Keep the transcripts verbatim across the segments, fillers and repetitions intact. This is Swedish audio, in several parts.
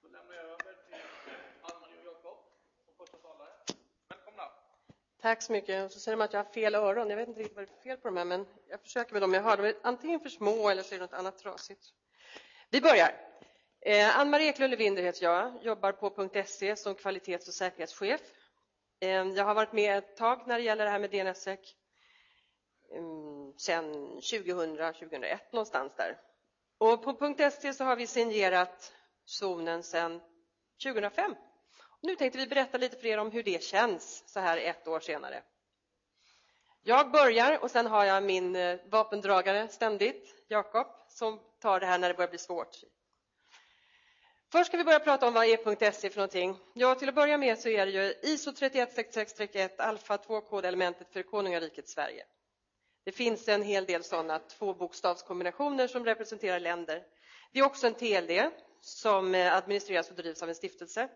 Då lämnar jag över till Ann-Marie och Jakob som första talare. Välkomna. Tack så mycket. Så säger de att jag har fel öron. Jag vet inte riktigt vad det är för fel på de här, men jag försöker med dem jag har. De är antingen för små eller så är det något annat trasigt. Vi börjar. Eh, Ann-Marie Eklund-Levinder heter jag. Jobbar på .se som kvalitets- och säkerhetschef. Eh, jag har varit med ett tag när det gäller det här med D N S S E C. Eh, sen tjugohundra tjugohundraett någonstans där. Och på .se så har vi signerat zonen sedan tjugohundrafem. Nu tänkte vi berätta lite för er om hur det känns så här ett år senare. Jag börjar och sen har jag min vapendragare ständigt, Jakob, som tar det här när det börjar bli svårt. Först ska vi börja prata om vad är .se för någonting. Ja, till att börja med så är det ju I S O tre ett sex sex ett alfa två kodelementet för konungariket Sverige. Det finns en hel del sådana tvåbokstavskombinationer som representerar länder. Det är också en T L D som administreras och drivs av en stiftelse.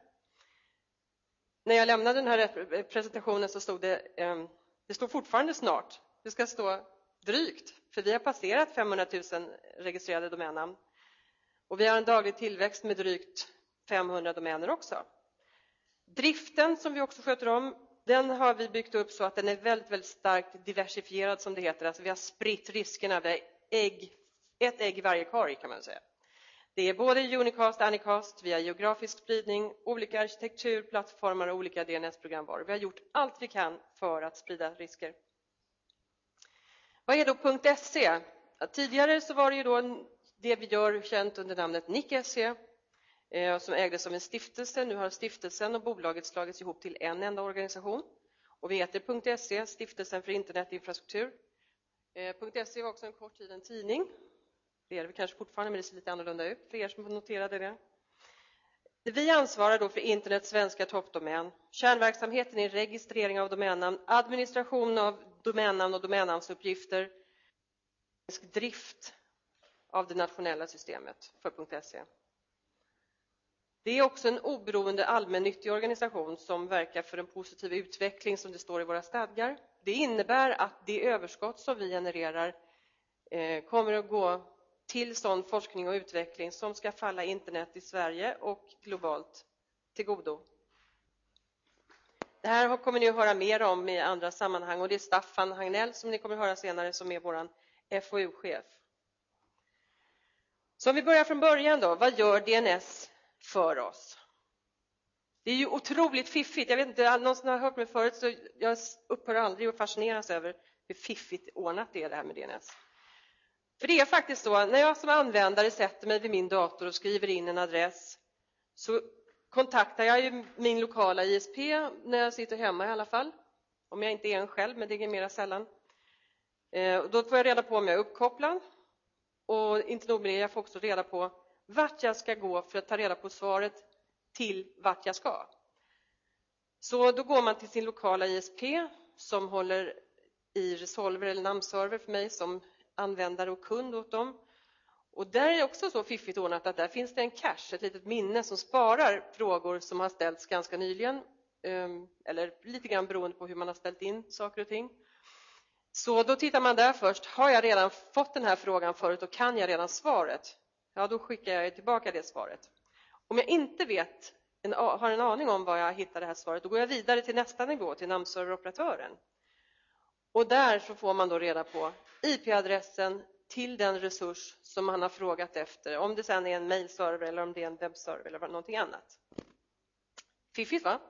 När jag lämnade den här presentationen så stod det, det står fortfarande snart. Det ska stå drygt, för vi har passerat femhundratusen registrerade domännamn. Och vi har en daglig tillväxt med drygt femhundra domäner också. Driften som vi också sköter om, den har vi byggt upp så att den är väldigt, väldigt starkt diversifierad som det heter. Alltså vi har spritt riskerna, vi har ägg, ett ägg i varje korg kan man säga. Det är både unicast och anycast, vi har geografisk spridning, olika arkitektur, plattformar och olika D N S-programvaror. Vi har gjort allt vi kan för att sprida risker. Vad är då .se? Ja, tidigare så var det ju då det vi gör känt under namnet N I C S E eh, som ägdes av en stiftelse. Nu har stiftelsen och bolaget slagits ihop till en enda organisation. Och vi heter .se, Stiftelsen för internetinfrastruktur. Eh, .se var också en kort tid en tidning. Det är det kanske fortfarande, men det ser lite annorlunda ut för er som noterade det. Vi ansvarar då för internets svenska toppdomän. Kärnverksamheten är registrering av domännamn, administration av domännamn och domännamnsuppgifter, drift av det nationella systemet för .se. Det är också en oberoende allmännyttig organisation som verkar för en positiv utveckling som det står i våra stadgar. Det innebär att det överskott som vi genererar eh, kommer att gå till sån forskning och utveckling som ska falla internet i Sverige och globalt till godo. Det här kommer ni att höra mer om i andra sammanhang och det är Staffan Hagnell som ni kommer att höra senare som är vår F O U-chef. Så om vi börjar från början då, vad gör D N S för oss? Det är ju otroligt fiffigt, jag vet inte, någon som har hört mig förut så jag upphör aldrig att fascineras över hur fiffigt ordnat det är det här med D N S. För det är faktiskt så, när jag som användare sätter mig vid min dator och skriver in en adress så kontaktar jag ju min lokala I S P när jag sitter hemma i alla fall. Om jag inte är en själv, men det är mer sällan. Då får jag reda på om jag är uppkopplad. Och inte nog med det, jag får också reda på vart jag ska gå för att ta reda på svaret till vart jag ska. Så då går man till sin lokala I S P som håller i Resolver eller namnserver för mig som användare och kund åt dem. Och där är det också så fiffigt ordnat att där finns det en cache, ett litet minne som sparar frågor som har ställts ganska nyligen. Eller lite grann beroende på hur man har ställt in saker och ting. Så då tittar man där först. Har jag redan fått den här frågan förut och kan jag redan svaret? Ja, då skickar jag tillbaka det svaret. Om jag inte vet, en, har en aning om var jag hittar det här svaret, då går jag vidare till nästa nivå, till namnserveroperatören. Och där så får man då reda på I P-adressen till den resurs som man har frågat efter. Om det sedan är en mailserver eller om det är en webbserver eller någonting annat. Fiffigt va?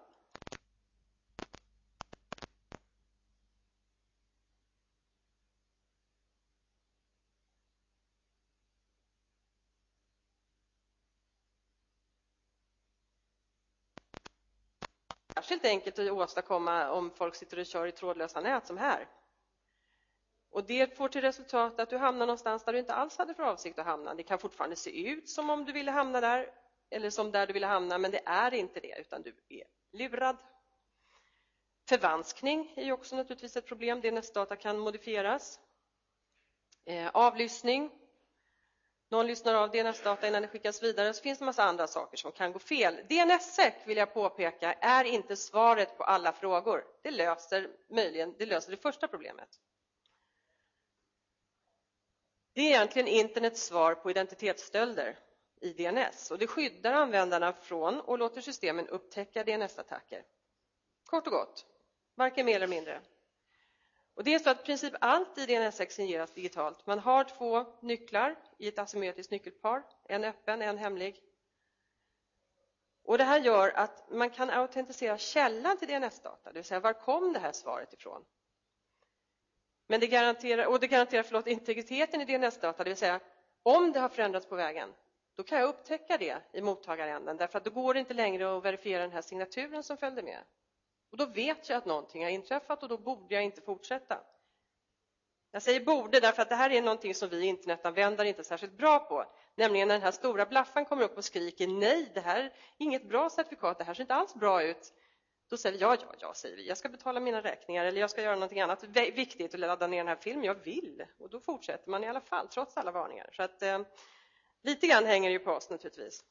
Särskilt enkelt att åstadkomma om folk sitter och kör i trådlösa nät som här. Och det får till resultat att du hamnar någonstans där du inte alls hade för avsikt att hamna. Det kan fortfarande se ut som om du ville hamna där eller som där du ville hamna, men det är inte det utan du är lurad. Förvanskning är ju också naturligtvis ett problem. D N S-data kan modifieras. Eh, avlyssning. Någon lyssnar av D N S-data innan det skickas vidare, så finns det en massa andra saker som kan gå fel. D N S S E C, vill jag påpeka, är inte svaret på alla frågor. Det löser möjligen det, löser det första problemet. Det är egentligen internets svar på identitetsstölder. i D N S. Och det skyddar användarna från och låter systemen upptäcka D N S-attacker. Kort och gott, varken mer eller mindre. Och det är så att i princip allt i D N S signeras digitalt. Man har två nycklar i ett asymmetriskt nyckelpar, en öppen, en hemlig. Och det här gör att man kan autentisera källan till D N S-data, det vill säga var kom det här svaret ifrån. Men det garanterar, och det garanterar förlåt, integriteten i D N S-data, det vill säga om det har förändrats på vägen, då kan jag upptäcka det i mottagaränden, därför att då går det inte längre att verifiera den här signaturen som följde med. Och då vet jag att någonting har inträffat och då borde jag inte fortsätta. Jag säger borde därför att det här är någonting som vi internetanvändare inte är särskilt bra på. Nämligen när den här stora blaffan kommer upp och skriker nej, det här är inget bra certifikat, det här ser inte alls bra ut. Då säger vi ja, ja, ja, säger vi. Jag ska betala mina räkningar eller jag ska göra någonting annat viktigt och ladda ner den här filmen. Jag vill. Och då fortsätter man i alla fall trots alla varningar. Så att eh, lite grann hänger det ju på oss naturligtvis.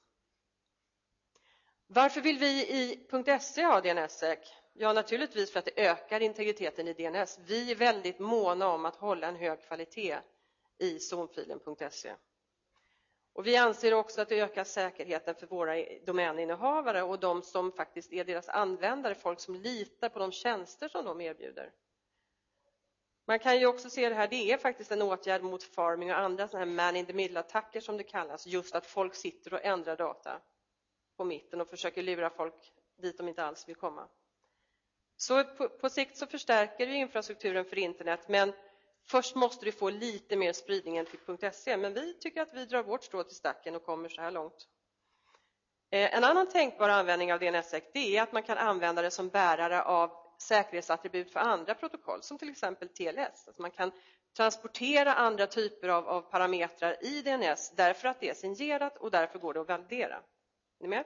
Varför vill vi i .se ha D N S-säk? Ja, naturligtvis för att det ökar integriteten i D N S. Vi är väldigt måna om att hålla en hög kvalitet i zonfilen.se. Och vi anser också att det ökar säkerheten för våra domäninnehavare och de som faktiskt är deras användare, folk som litar på de tjänster som de erbjuder. Man kan ju också se det här, det är faktiskt en åtgärd mot farming och andra sådana här man-in-the-middle-attacker som det kallas. Just att folk sitter och ändrar data på mitten och försöker lura folk dit de inte alls vill komma. Så på, på sikt så förstärker vi infrastrukturen för internet, men först måste du få lite mer spridningen till .se. Men vi tycker att vi drar vårt strå till stacken och kommer så här långt. Eh, en annan tänkbar användning av D N S-säk det är att man kan använda det som bärare av säkerhetsattribut för andra protokoll, som till exempel T L S. Alltså man kan transportera andra typer av, av parametrar i D N S därför att det är signerat och därför går det att validera. Är ni med?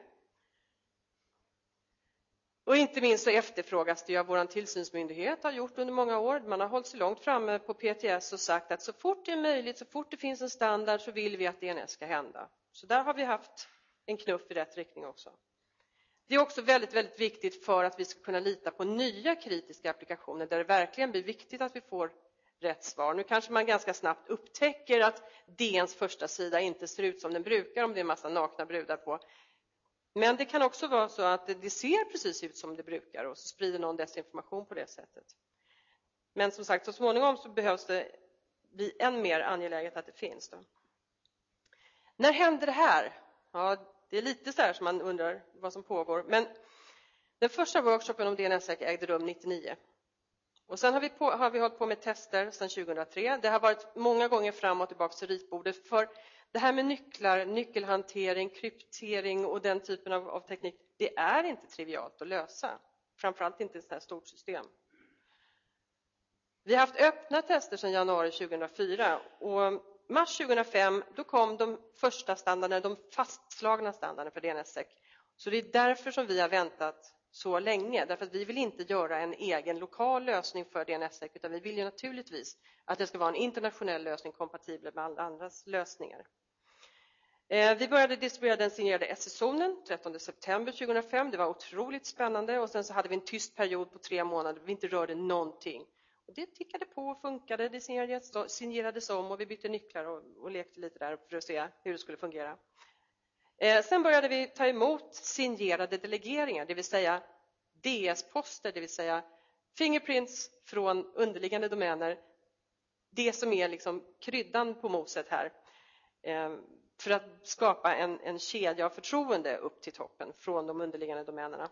Och inte minst så efterfrågas det av vår tillsynsmyndighet har gjort under många år. Man har hållit sig långt framme på P T S och sagt att så fort det är möjligt, så fort det finns en standard så vill vi att D N S ska hända. Så där har vi haft en knuff i rätt riktning också. Det är också väldigt, väldigt viktigt för att vi ska kunna lita på nya kritiska applikationer där det verkligen blir viktigt att vi får rätt svar. Nu kanske man ganska snabbt upptäcker att D N:s första sida inte ser ut som den brukar om det är en massa nakna brudar på. Men det kan också vara så att det ser precis ut som det brukar och så sprider någon desinformation på det sättet. Men som sagt, så småningom så behövs det bli än mer angeläget att det finns. Då. När händer det här? Ja, det är lite så här som man undrar vad som pågår. Men den första workshopen om D N S-säk ägde rum nittionio. Och sen har vi, på, har vi hållit på med tester sedan tjugohundratre. Det har varit många gånger fram och tillbaka till ritbordet. För det här med nycklar, nyckelhantering, kryptering och den typen av, av teknik, det är inte trivialt att lösa. Framförallt inte i ett så här stort system. Vi har haft öppna tester sedan januari tjugohundrafyra och mars tjugohundrafem då kom de första standarderna, de fastslagna standarderna för D N S-säk. Så det är därför som vi har väntat så länge. Därför att vi vill inte göra en egen lokal lösning för D N S-säk utan vi vill ju naturligtvis att det ska vara en internationell lösning kompatibel med alla andras lösningar. Vi började distribuera den signerade S S-zonen trettonde september tjugohundrafem. Det var otroligt spännande och sen så hade vi en tyst period på tre månader. Vi inte rörde någonting. Och det tickade på och funkade. Det signerades, signerades om och vi bytte nycklar och, och lekte lite där för att se hur det skulle fungera. Eh, sen började vi ta emot signerade delegeringar, det vill säga D S-poster, det vill säga fingerprints från underliggande domäner. Det som är liksom kryddan på moset här. Eh, för att skapa en, en kedja av förtroende upp till toppen från de underliggande domänerna.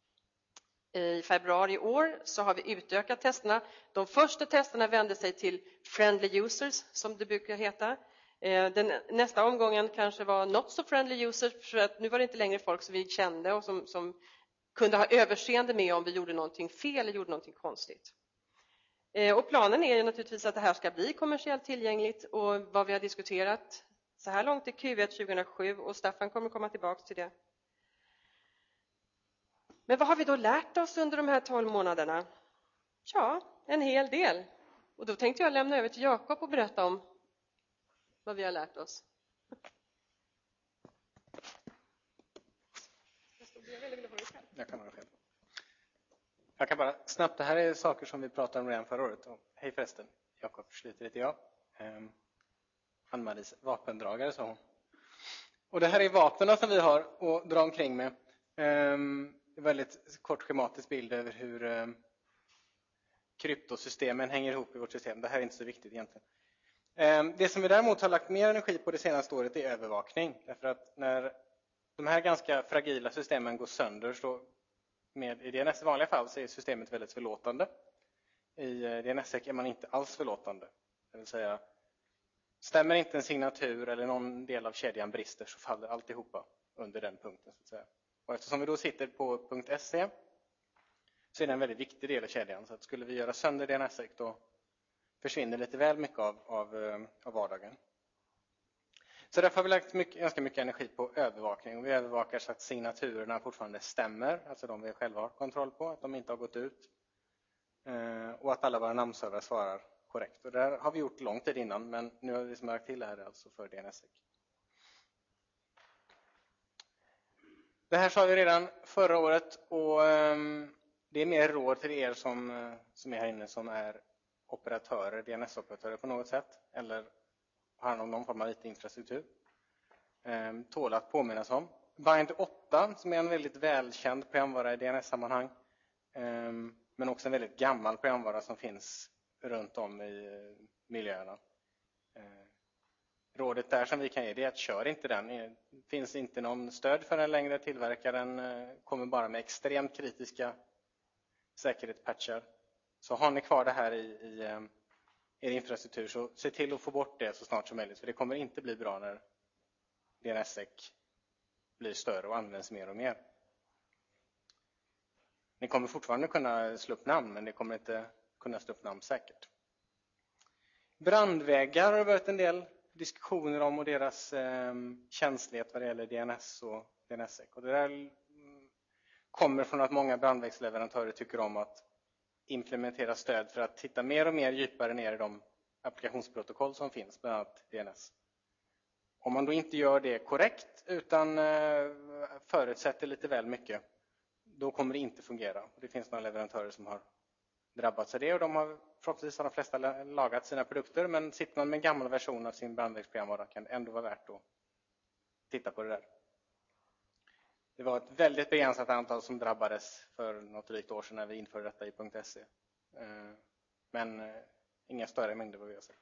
I februari i år så har vi utökat testerna. De första testerna vände sig till friendly users som det brukar heta. Den, nästa omgången kanske var not so friendly users för att nu var det inte längre folk som vi kände och som, som kunde ha överseende med om vi gjorde någonting fel eller gjorde någonting konstigt. Och planen är ju naturligtvis att det här ska bli kommersiellt tillgängligt och vad vi har diskuterat så här långt i Q ett tjugohundrasju och Staffan kommer komma tillbaka till det. Men vad har vi då lärt oss under de här tolv månaderna? Ja, en hel del. Och då tänkte jag lämna över till Jakob och berätta om vad vi har lärt oss. Jag kan, jag kan bara snabbt, det här är saker som vi pratade om redan förra året. Hej förresten, Jakob Schlyter heter jag. Ehm, Ann-Maries vapendragare sa hon. Och det här är vapnen som vi har att dra omkring med. Um, en väldigt kort schematisk bild över hur um, kryptosystemen hänger ihop i vårt system. Det här är inte så viktigt egentligen. Um, det som vi däremot har lagt mer energi på det senaste året är övervakning. Därför att när de här ganska fragila systemen går sönder, så med i D N S i vanliga fall så är systemet väldigt förlåtande. I D N S-sec är man inte alls förlåtande. Det vill säga, stämmer inte en signatur eller någon del av kedjan brister, så faller alltihopa under den punkten. Så att säga. Och eftersom vi då sitter på .se så är det en väldigt viktig del av kedjan. Så att skulle vi göra sönder D N S-sec, då försvinner lite väl mycket av, av, av vardagen. Så därför har vi lagt mycket, ganska mycket energi på övervakning. Och vi övervakar så att signaturerna fortfarande stämmer, alltså de vi själva har kontroll på, att de inte har gått ut. Och att alla våra namnservrar svarar korrekt. Och det här har vi gjort lång tid innan, men nu har vi lagt till det här alltså för D N S-sec. Det här sa vi redan förra året, och um, det är mer råd till er som, uh, som är här inne som är operatörer, D N S-operatörer på något sätt, eller har någon form av I T-infrastruktur. Um, tål att påminnas om. Bind åtta, som är en väldigt välkänd programvara i D N S-sammanhang, um, men också en väldigt gammal programvara som finns runt om i uh, miljöerna. Uh, Rådet där som vi kan ge, det är att kör inte den. Det finns inte någon stöd för den längre. Tillverkaren kommer bara med extremt kritiska säkerhetspatchar. Så har ni kvar det här i, i er infrastruktur, så se till att få bort det så snart som möjligt. För det kommer inte bli bra när D N S-sec blir större och används mer och mer. Ni kommer fortfarande kunna slå upp namn, men ni kommer inte kunna slå upp namn säkert. Brandväggar har det varit en del diskussioner om, och deras eh, känslighet vad det gäller D N S och D N S-sec. Och det där kommer från att många brandvägsleverantörer tycker om att implementera stöd för att titta mer och mer djupare ner i de applikationsprotokoll som finns, bland annat D N S. Om man då inte gör det korrekt utan eh, förutsätter lite väl mycket, då kommer det inte fungera. Och det finns några leverantörer som har drabbats av det, och de har förhoppningsvis har de flesta lagat sina produkter, men sitter man med en gammal version av sin brandvägsprogramvara kan det ändå vara värt att titta på det där. Det var ett väldigt begränsat antal som drabbades för något drygt år sedan när vi införde detta i .se. Men inga större mängder vad vi har sett.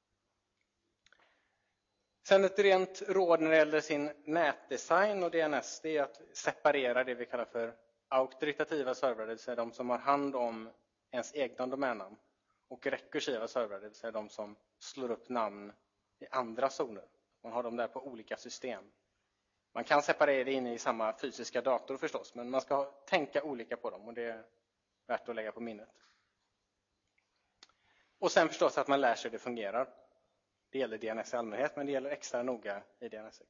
Sen ett rent råd när det gäller sin nätdesign och D N S, det är att separera det vi kallar för auktoritativa servrar, det vill säga de som har hand om ens egna domännamn, och rekursiva servrar, det vill säga de som slår upp namn i andra zoner. Man har dem där på olika system. Man kan separera det in i samma fysiska dator förstås, men man ska tänka olika på dem, och det är värt att lägga på minnet. Och sen förstås att man lär sig det fungerar. Det gäller D N S i allmänhet, men det gäller extra noga i D N S-sec.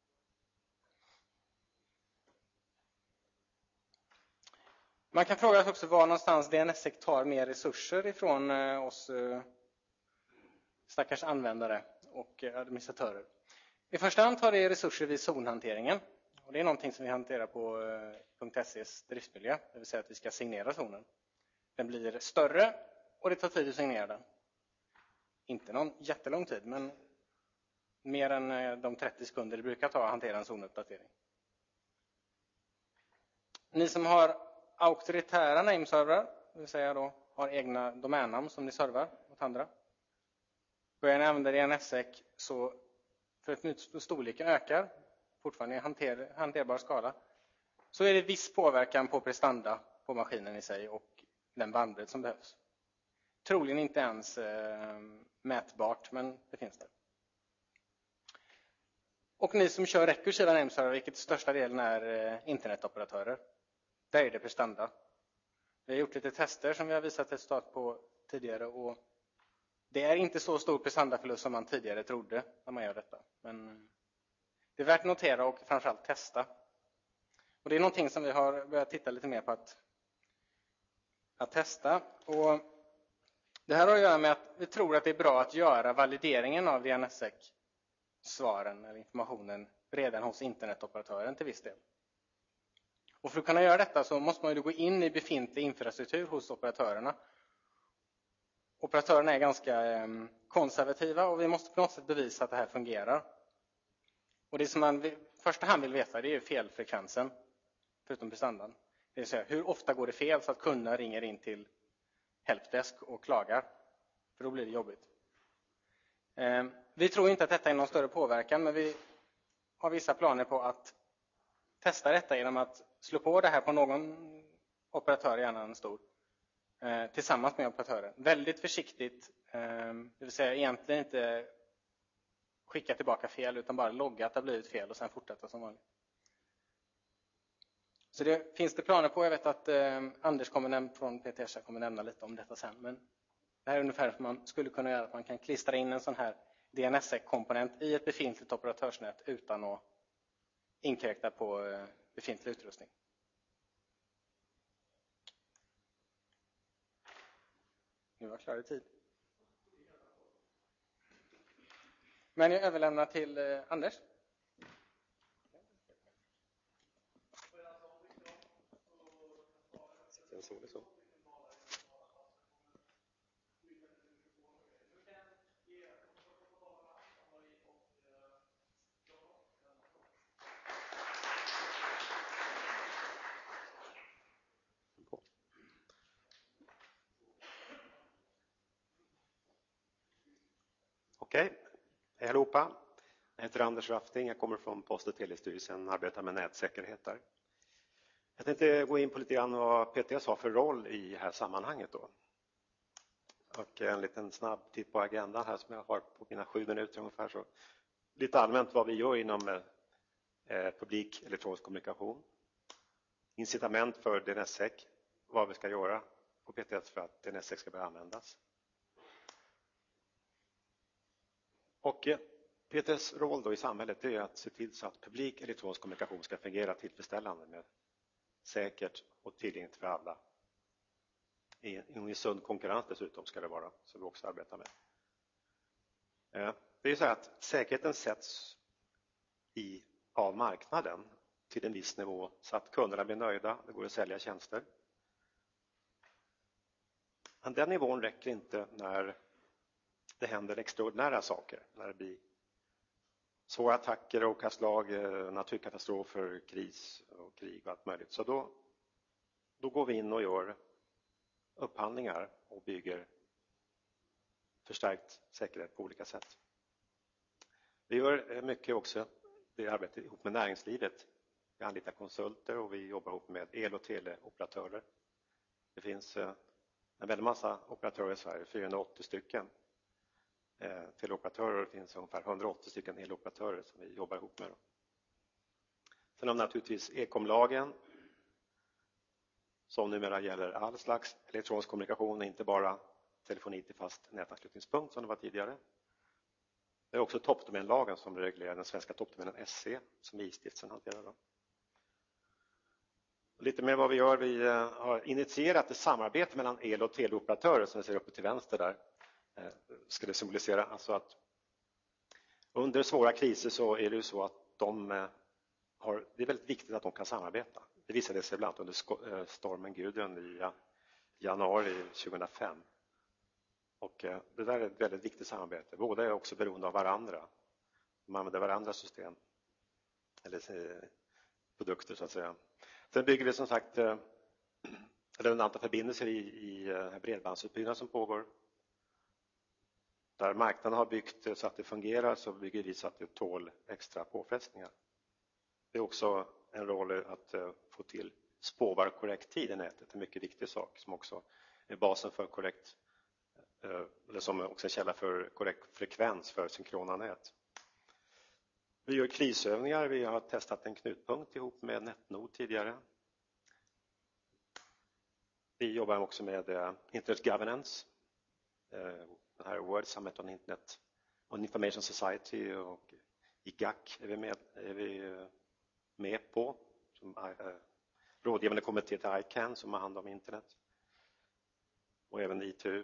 Man kan fråga sig också var någonstans D N S-sec tar mer resurser ifrån oss stackars användare och administratörer. I första hand tar det resurser vid zonhanteringen. Och det är någonting som vi hanterar på .ses driftsmiljö, det vill säga att vi ska signera zonen. Den blir större och det tar tid att signera den. Inte någon jättelång tid, men mer än de trettio sekunder det brukar ta att hantera en zonuppdatering. Ni som har auktoritära nameservrar, det vill säga då har egna domännamn som ni servar åt andra. Börjar ni använda D N S-sec, så för att storleken ökar, fortfarande i hanter, hanterbar skala, så är det viss påverkan på prestanda på maskinen i sig och den bandbredd som behövs. Troligen inte ens eh, mätbart, men det finns där. Och ni som kör rekursiva nameservrar, vilket största delen är eh, internetoperatörer, där är det prestanda. Vi har gjort lite tester som vi har visat resultat på tidigare, och det är inte så stor prestandaförlust som man tidigare trodde när man gör detta. Men det är värt att notera och framförallt testa. Och det är någonting som vi har börjat titta lite mer på att, att testa. Och det här har att göra med att vi tror att det är bra att göra valideringen av D N S-sec-svaren eller informationen redan hos internetoperatören till viss del. Och för att kunna göra detta så måste man ju gå in i befintlig infrastruktur hos operatörerna. Operatörerna är ganska konservativa och vi måste på något sätt bevisa att det här fungerar. Och det som man i första hand vill veta, det är felfrekvensen, förutom prestandan. Det vill säga, hur ofta går det fel så att kunderna ringer in till helpdesk och klagar? För då blir det jobbigt. Vi tror inte att detta är någon större påverkan, men vi har vissa planer på att testa detta genom att slå på det här på någon operatör, gärna en stor, tillsammans med operatören. Väldigt försiktigt, det vill säga egentligen inte skicka tillbaka fel utan bara logga att det har blivit fel och sen fortsätta som vanligt. Så det finns det planer på. Jag vet att eh, Anders kommer näm- från P T S kommer nämna lite om detta sen. Men det här är ungefär som man skulle kunna göra. Att man kan klistra in en sån här D N S S-komponent i ett befintligt operatörsnät utan att inkräkta på eh, befintlig utrustning. Nu var jag klar i tid. Men jag överlämnar till eh, Anders. Så det så. Okej, hej allihopa. Jag heter Anders Rafting, jag kommer från Post- och telestyrelsen och arbetar med nätsäkerhet där. Jag tänkte gå in på lite grann vad P T S har för roll i det här sammanhanget då. Och en liten snabb titt på agendan här som jag har på mina sju minuter ungefär. Så lite allmänt vad vi gör inom eh, publik elektronisk kommunikation. Incitament för D N S S E C, vad vi ska göra på P T S för att D N S S E C ska börja användas. Och eh, P T S roll då i samhället är att se till så att publik elektronisk kommunikation ska fungera tillfredsställande med säkert och tillgängligt för alla. I en sund konkurrens dessutom ska det vara, som vi också arbetar med. Det är ju så att säkerheten sätts i, av marknaden till en viss nivå så att kunderna blir nöjda, det går att sälja tjänster. Men den nivån räcker inte när det händer extraordinära saker, när det blir svåra attacker och kastlag, naturkatastrofer, kris och krig och allt möjligt. Så då, då går vi in och gör upphandlingar och bygger förstärkt säkerhet på olika sätt. Vi gör mycket också, det arbetar ihop med näringslivet. Vi anlitar konsulter och vi jobbar ihop med el- och teleoperatörer. Det finns en väldigt massa operatörer i Sverige, fyrahundraåttio stycken. Teleoperatörer finns ungefär hundraåttio stycken eloperatörer som vi jobbar ihop med. Sen har vi naturligtvis e-komlagen som numera gäller all slags elektronisk kommunikation, inte bara telefoni till fast nätanslutningspunkt som det var tidigare. Det är också toppdomänlagen som reglerar den svenska toppdomänen S C som I-stiftelsen hanterar. Då. Lite mer vad vi gör, vi har initierat ett samarbete mellan el- och teleoperatörer som vi ser uppe till vänster där. Ska det symbolisera alltså att under svåra kriser så är det ju så att de har, det är väldigt viktigt att de kan samarbeta. Det visade sig bland annat under stormen Gudrun i januari tjugohundrafem. Och det där är ett väldigt viktigt samarbete. Båda är också beroende av varandra. De använder varandras system eller produkter så att säga. Sen bygger vi som sagt redundanta förbindelser i, i bredbandsutbyggnaden som pågår. Där marknaden har byggt så att det fungerar så bygger vi så att det tål extra påfrestningar. Det är också en roll att få till spårbar korrekt tid i nätet. En mycket viktig sak som också är basen för korrekt, eller som också är källa för korrekt frekvens för synkrona nät. Vi gör krisövningar. Vi har testat en knutpunkt ihop med NetNord tidigare. Vi jobbar också med Internet Governance. Den här World Summit on Internet on Information Society och I G A C är vi med, är vi med på. Som rådgivande kommitté till I C A N som har hand om internet. Och även I T U.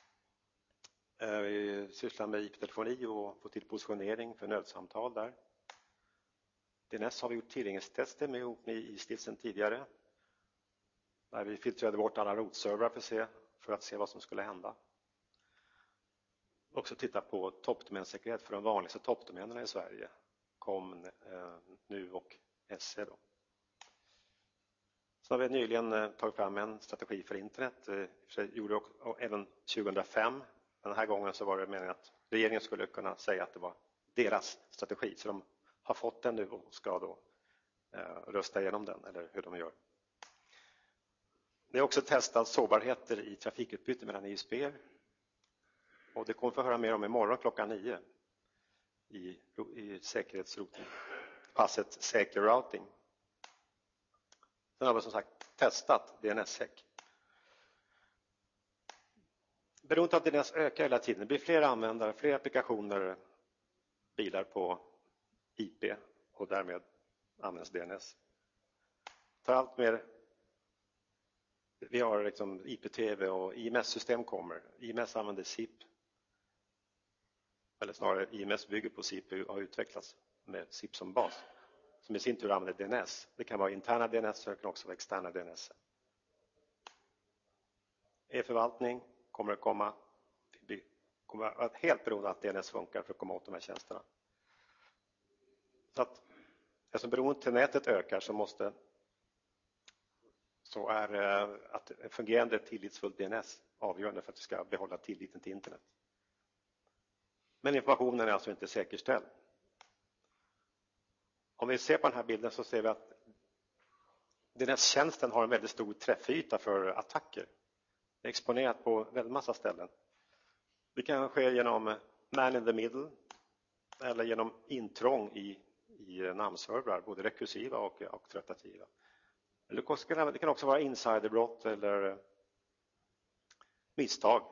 Vi sysslar med I P-telefoni och får till positionering för nödsamtal där. D N S har vi gjort tillgänglighetstester med ihop med I-stiftelsen tidigare. Där vi filtrerade bort alla rootservrar för, se, för att se vad som skulle hända. Också titta på toppdomänsäkerhet för de vanligaste toppdomänerna i Sverige. kom eh, nu och S E då. Så har vi nyligen eh, tagit fram en strategi för internet. Eh, för gjorde också, och även tjugohundrafem. Den här gången så var det meningen att regeringen skulle kunna säga att det var deras strategi. Så de har fått den nu och ska då eh, rösta igenom den, eller hur de gör. Det är också testat sårbarheter i trafikutbyte mellan I S P. Och det kommer vi få höra mer om imorgon klockan nio i, i säkerhetsroutern. Passet säker routing. Sen har vi som sagt testat D N S-sec. Beroende på att D N S ökar hela tiden. Det blir fler användare, fler applikationer, bilar på I P och därmed används D N S. Tar allt mer. Vi har liksom I P T V och I M S-system kommer. I M S använder S I P. Eller snarare I M S bygger på S I P och har utvecklats med S I P som bas. Som i sin tur använder D N S. Det kan vara interna D N S och det kan också vara externa D N S. E-förvaltning kommer att komma. Vi kommer att vara helt beroende av att D N S funkar för att komma åt de här tjänsterna. Så att eftersom beroendet till nätet ökar så måste så är att ett fungerande tillitsfullt D N S avgörande för att vi ska behålla tilliten till internet. Men informationen är alltså inte säkerställd. Om vi ser på den här bilden så ser vi att D N S-tjänsten har en väldigt stor träffyta för attacker. Det är exponerat på väldigt massa ställen. Det kan ske genom man in the middle eller genom intrång i, i namnservrar, både rekursiva och auktoritativa. Eller det kan också vara insiderbrott eller misstag.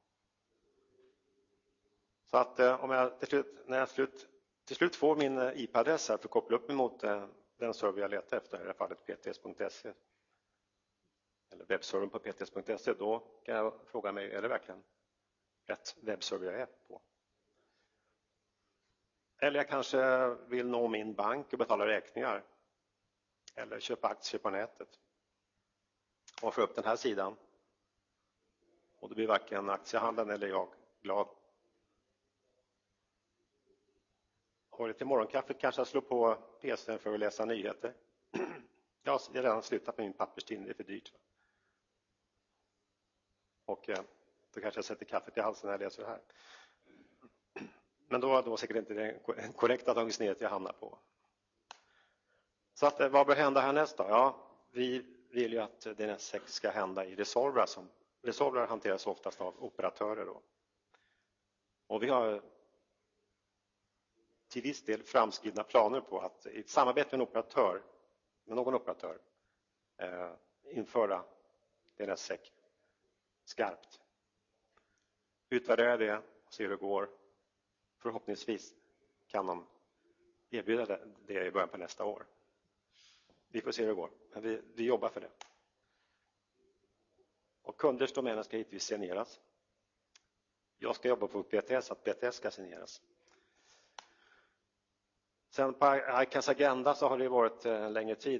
Så att om jag till slut, när jag slut, till slut får min I P-adress här för att koppla upp mig mot den server jag letar efter, i det här fallet p t s punkt se eller webbservern på p t s punkt se, då kan jag fråga mig, är det verkligen rätt webbserver jag är på? Eller jag kanske vill nå min bank och betala räkningar. Eller köpa aktier på nätet. Och få upp den här sidan. Och då blir varken aktiehandlaren eller jag glad. Och till morgonkaffet kanske jag slår på P C:n för att läsa nyheter. Jag har redan slutat med min papperstidning, det är för dyrt. Och eh, då kanske jag sätter kaffet i halsen när jag läser det här. Men då är det säkert inte den korrekta Dagens Nyheter jag hamnar på. Så att, vad bör hända härnäst då? Ja, vi vill ju att D N S-sec ska hända i resolvrar. Som, resolvrar hanteras oftast av operatörer. Då. Och vi har till viss del framskridna planer på att i ett samarbete med en operatör, med någon operatör, eh, införa D N S-sec skarpt. Utvärdera det och se hur det går. Förhoppningsvis kan de erbjuda det, det i början på nästa år. Vi får se hur det går, men vi, vi jobbar för det. Och kunders domäner ska givetvis signeras. Jag ska jobba på P T S, att P T S ska signeras. Sen på I C A N:s agenda så har det varit en längre tid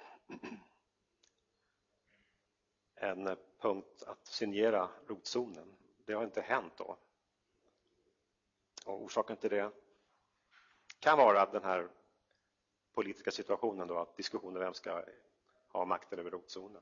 en punkt att signera rotzonen. Det har inte hänt då. Och orsaken till det kan vara den här politiska situationen då, att diskussionen vem ska ha makten över rotzonen.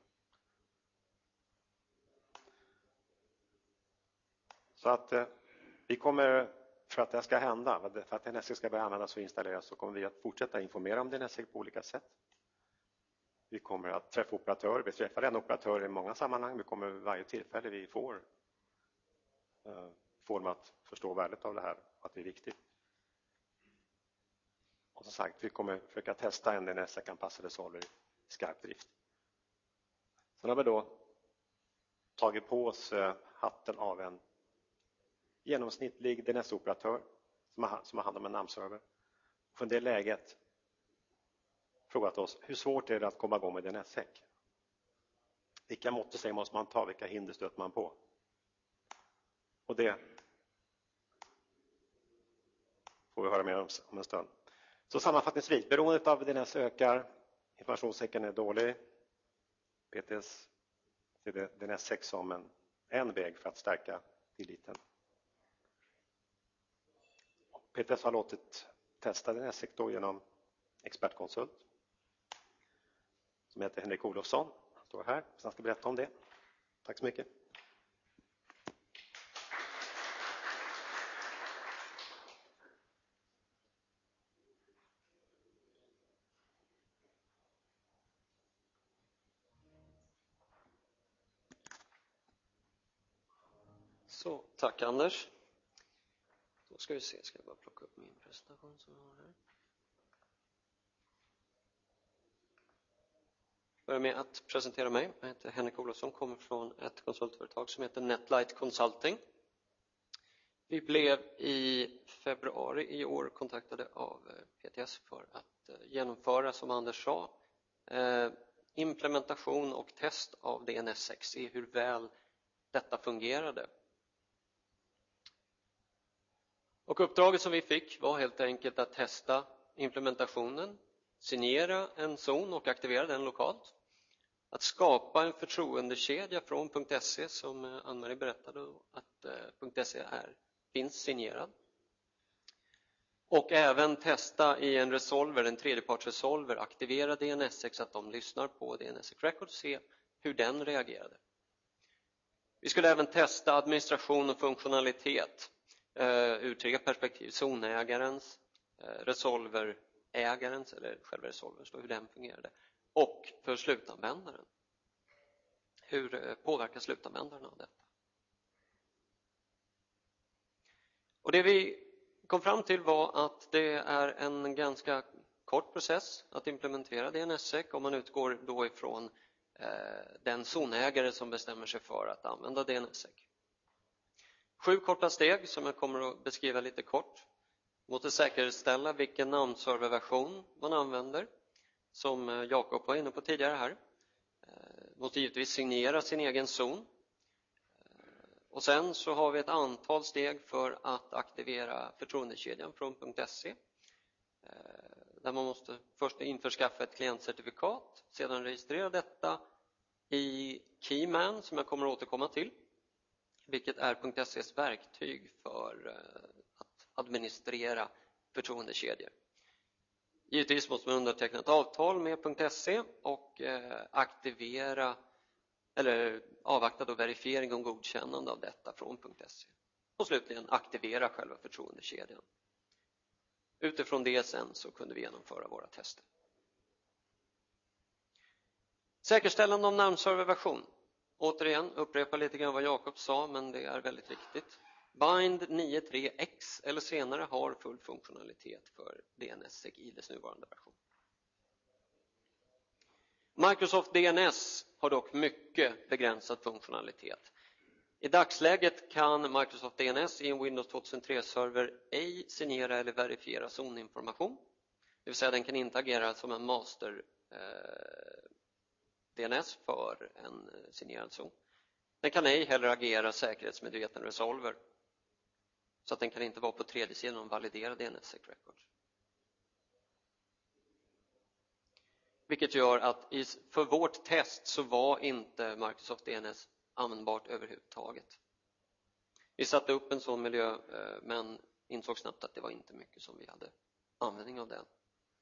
Så att eh, vi kommer, för att det ska hända, för att D N S ska börja användas och installeras, så kommer vi att fortsätta informera om D N S på olika sätt. Vi kommer att träffa operatörer, vi träffar en operatör i många sammanhang, vi kommer varje tillfälle vi får eh, får dem att förstå värdet av det här, att det är viktigt. Och som sagt, vi kommer försöka testa en D N S-anpassade resolver i skarp drift. Sen har vi då tagit på oss hatten av en genomsnittlig D N S-operatör som har, som har hand om en namnserver. Och från det läget frågat oss, hur svårt är det att komma igång med D N S-sec? Vilka mått och steg måste man ta, vilka hinder stöter man på? Och det får vi höra mer om, om en stund. Så sammanfattningsvis, beroendet av D N S ökar, informationssäcken är dålig, P T S ser D N S-sec som en, en väg för att stärka tilliten. P T S har låtit testa DNSSEC då genom expertkonsult som heter Henrik Olofsson. Han står här, så han ska berätta om det. Tack så mycket. Så, tack Anders. Då ska vi se, ska jag bara plocka upp min presentation som jag har här. Börjar med att presentera mig. Jag heter Henrik Olofsson, kommer från ett konsultföretag som heter Netlight Consulting. Vi blev i februari i år kontaktade av P T S för att genomföra, som Anders sa, implementation och test av DNSSEC, se hur väl detta fungerade. Och uppdraget som vi fick var helt enkelt att testa implementationen, signera en zon och aktivera den lokalt. Att skapa en förtroendekedja från .se som Ann-Marie berättade att .se är, finns signerad. Och även testa i en resolver, en tredjepartsresolver, aktivera DNSSEC så att de lyssnar på DNSSEC Record och se hur den reagerade. Vi skulle även testa administration och funktionalitet ur tre perspektiv: zonägarens, resolverägarens eller själva resolvern, hur den fungerade, och för slutanvändaren. Hur påverkar slutanvändaren av detta? Och det vi kom fram till var att det är en ganska kort process att implementera DNSSEC om man utgår då ifrån den zonägare som bestämmer sig för att använda DNSSEC. Sju korta steg som jag kommer att beskriva lite kort. Måste säkerställa vilken namnserverversion man använder, som Jakob var inne på tidigare här. Måste givetvis signera sin egen zon. Och sen så har vi ett antal steg för att aktivera förtroendekedjan från .se. Där man måste först införskaffa ett klientcertifikat, sedan registrera detta i Keyman som jag kommer att återkomma till. Vilket är .se's verktyg för att administrera förtroendekedjor. Givetvis måste man underteckna ett avtal med .se och aktivera eller avvakta då verifiering och godkännande av detta från .se. Och slutligen aktivera själva förtroendekedjan. Utifrån det sen så kunde vi genomföra våra tester. Säkerställande av namnserverversion. Återigen, upprepa lite grann vad Jakob sa, men det är väldigt viktigt. Bind nio punkt tre x eller senare har full funktionalitet för DNSSEC i dess nuvarande version. Microsoft D N S har dock mycket begränsad funktionalitet. I dagsläget kan Microsoft D N S i en Windows tvåtusentre-server ej signera eller verifiera zoninformation. Det vill säga den kan inte agera som en master eh, D N S för en signerad zon. Den kan ej heller agera säkerhetsmedveten resolver. Så att den kan inte vara på tredje sidan och validera DNSSEC records. Vilket gör att för vårt test så var inte Microsoft D N S användbart överhuvudtaget. Vi satte upp en sån miljö men insåg snabbt att det var inte mycket som vi hade användning av den.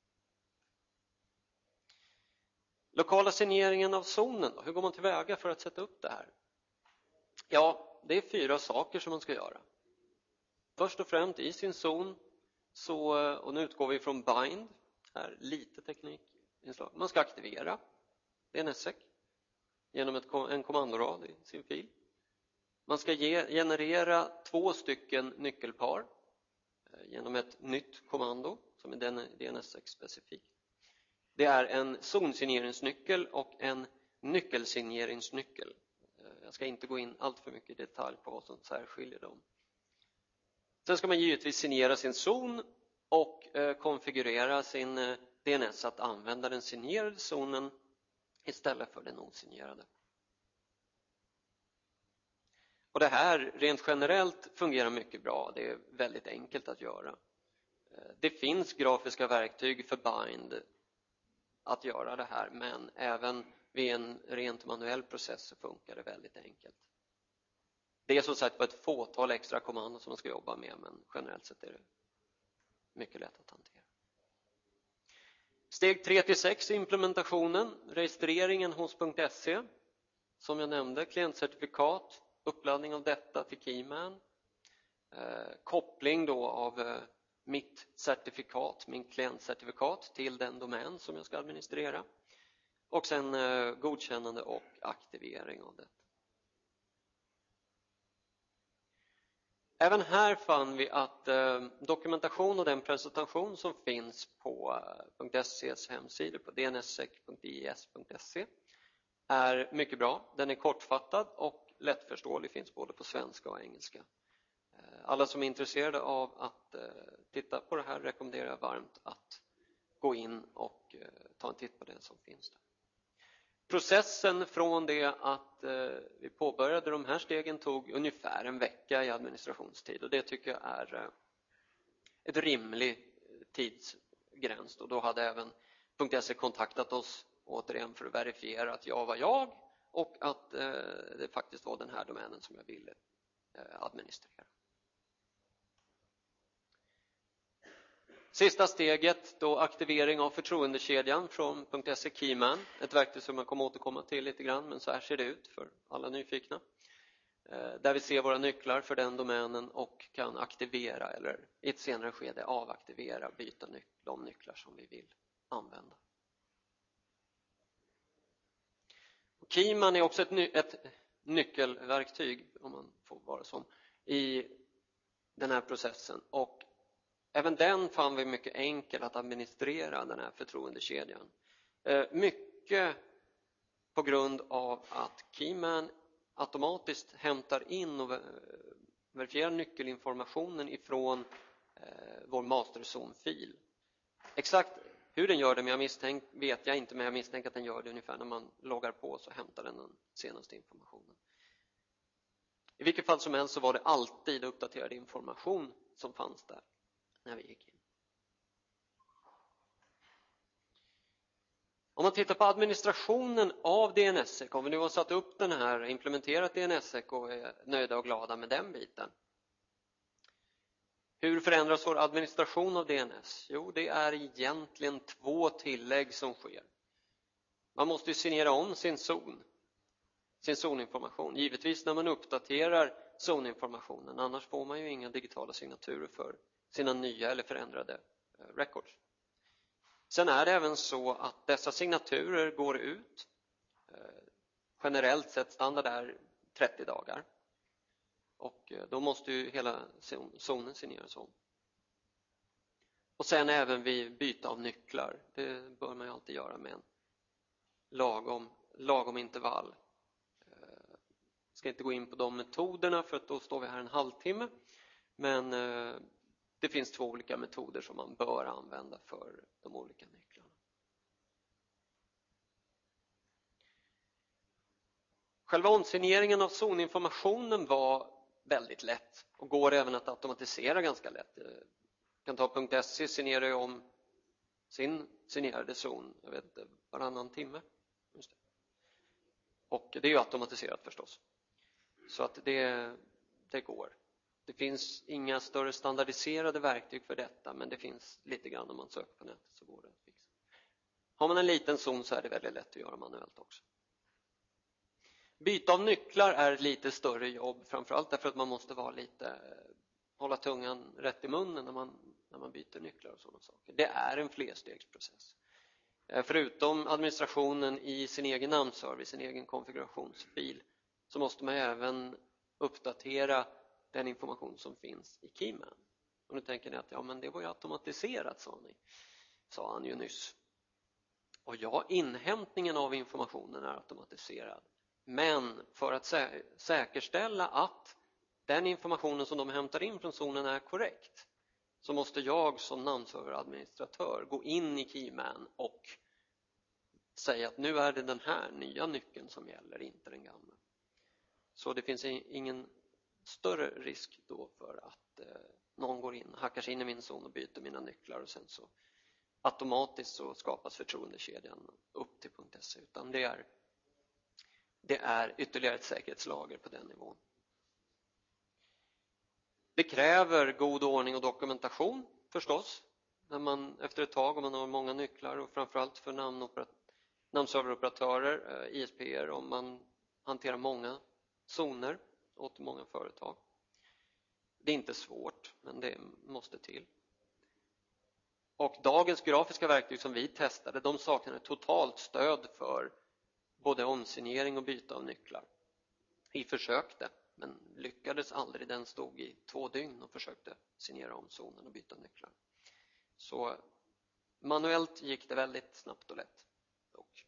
Lokala signeringen av zonen då? Hur går man tillväga för att sätta upp det här? Ja, det är fyra saker som man ska göra. Först och främst i sin zon, så, och nu utgår vi från bind, här lite teknikinslag. Man ska aktivera DNSSEC genom ett, en kommandorad i sin fil. Man ska ge, generera två stycken nyckelpar genom ett nytt kommando som är DNSSEC-specifikt. Det är en zonsigneringsnyckel och en nyckelsigneringsnyckel. Jag ska inte gå in allt för mycket i detalj på vad som särskiljer dem. Sen ska man givetvis signera sin zon och konfigurera sin D N S att använda den signerade zonen istället för den osignerade. Och det här rent generellt fungerar mycket bra. Det är väldigt enkelt att göra. Det finns grafiska verktyg för bind att göra det här, men även vid en rent manuell process så funkar det väldigt enkelt. Det är som sagt ett fåtal extra kommandon som man ska jobba med, men generellt sett är det mycket lätt att hantera. Steg tre till sex i implementationen, registreringen hos .se. Som jag nämnde, klientcertifikat, uppladdning av detta till Keyman. Eh, koppling då av eh, mitt certifikat, min klientcertifikat till den domän som jag ska administrera. Och sen eh, godkännande och aktivering av det. Även här fann vi att eh, dokumentation och den presentation som finns på eh, .se's hemsidor på d n s sec punkt i s punkt se är mycket bra. Den är kortfattad och lättförståelig, finns både på svenska och engelska. Eh, alla som är intresserade av att eh, titta på det här rekommenderar jag varmt att gå in och eh, ta en titt på det som finns där. Processen från det att eh, vi påbörjade de här stegen tog ungefär en vecka i administrationstid och det tycker jag är eh, ett rimlig tidsgräns. Och då hade även .se kontaktat oss återigen för att verifiera att jag var jag och att eh, det faktiskt var den här domänen som jag ville eh, administrera. Sista steget då aktivering av förtroendekedjan från .se Keyman. Ett verktyg som jag kommer återkomma till lite grann, men så här ser det ut för alla nyfikna. Där vi ser våra nycklar för den domänen och kan aktivera eller i ett senare skede avaktivera, byta de nycklar som vi vill använda. Keyman är också ett, ny, ett nyckelverktyg, om man får vara som, i den här processen. Och även den fann vi mycket enkel att administrera, den här förtroendekedjan. Mycket på grund av att Keyman automatiskt hämtar in och verifierar nyckelinformationen ifrån vår masterzone-fil. Exakt hur den gör det, men jag misstänk, vet jag inte, men jag misstänker att den gör det ungefär när man loggar på, så hämtar den den senaste informationen. I vilket fall som helst så var det alltid uppdaterad information som fanns där när vi gick in. Om man tittar på administrationen av D N S S E C, om vi nu har satt upp den här, implementerat D N S S E C och är nöjda och glada med den biten. Hur förändras vår administration av D N S? Jo, det är egentligen två tillägg som sker. Man måste ju signera om sin zon, sin zoninformation. Givetvis när man uppdaterar zoninformationen, annars får man ju inga digitala signaturer för sina nya eller förändrade records. Sen är det även så att dessa signaturer går ut. Generellt sett standard är trettio dagar. Och då måste ju hela zonen signeras om. Och sen även vid byte av nycklar. Det bör man ju alltid göra med en lagom, lagom intervall. Jag ska inte gå in på de metoderna för att då står vi här en halvtimme. Men det finns två olika metoder som man bör använda för de olika nycklarna. Själva omsigneringen av zoninformationen var väldigt lätt och går även att automatisera ganska lätt. Jag kan ta .se signerar ju om sin signerade zon, jag vet inte, varannan timme. Just det. Och det är ju automatiserat förstås. Så att det, det går. Det finns inga större standardiserade verktyg för detta, men det finns lite grann om man söker på nätet så går det att fixa. Har man en liten zon så är det väldigt lätt att göra manuellt också. Byta av nycklar är ett lite större jobb, framförallt därför att man måste vara lite, hålla tungan rätt i munnen när man, när man byter nycklar och sådana saker. Det är en flerstegsprocess. Förutom administrationen i sin egen namnservice, sin egen konfigurationsfil, så måste man även uppdatera den information som finns i Keyman. Och nu tänker ni att ja, men det var ju automatiserat, sa ni. Sa han ju nyss. Och ja, inhämtningen av informationen är automatiserad. Men för att sä- säkerställa att den informationen som de hämtar in från zonen är korrekt, så måste jag som namnserveradministratör gå in i Keyman och säga att nu är det den här nya nyckeln som gäller, inte den gamla. Så det finns ingen större risk då för att eh, någon går in, hackar sig in i min zon och byter mina nycklar och sen så automatiskt så skapas förtroendekedjan upp till .se, utan det är, det är ytterligare ett säkerhetslager på den nivån. Det kräver god ordning och dokumentation förstås. när man efter ett tag, om man har många nycklar och framförallt för namnoperat- namnserveroperatörer, I S P-er, om man hanterar många zoner åt många företag. Det är inte svårt, men det måste till. Och dagens grafiska verktyg som vi testade, de saknade totalt stöd för både omsignering och byte av nycklar. Vi försökte, men lyckades aldrig. Den stod i två dygn och försökte signera om zonen och byta nycklar. Så manuellt gick det väldigt snabbt och lätt. Dock.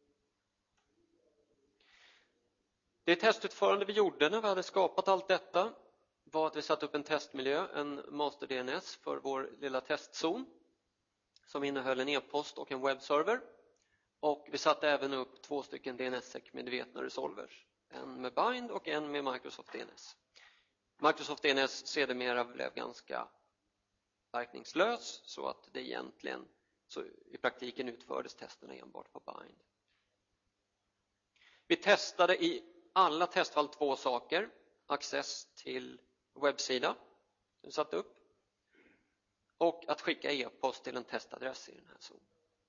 Det testutförande vi gjorde när vi hade skapat allt detta var att vi satte upp en testmiljö, en master D N S för vår lilla testzon som innehöll en e-post och en webbserver. Och vi satte även upp två stycken D N S-sec-medvetna resolvers. En med Bind och en med Microsoft D N S. Microsoft D N S sedermera blev ganska verkningslös så att det egentligen så i praktiken utfördes testerna enbart på Bind. Vi testade i alla testfall två saker. Access till webbsida vi satte upp och att skicka e-post till en testadress i den här zonen.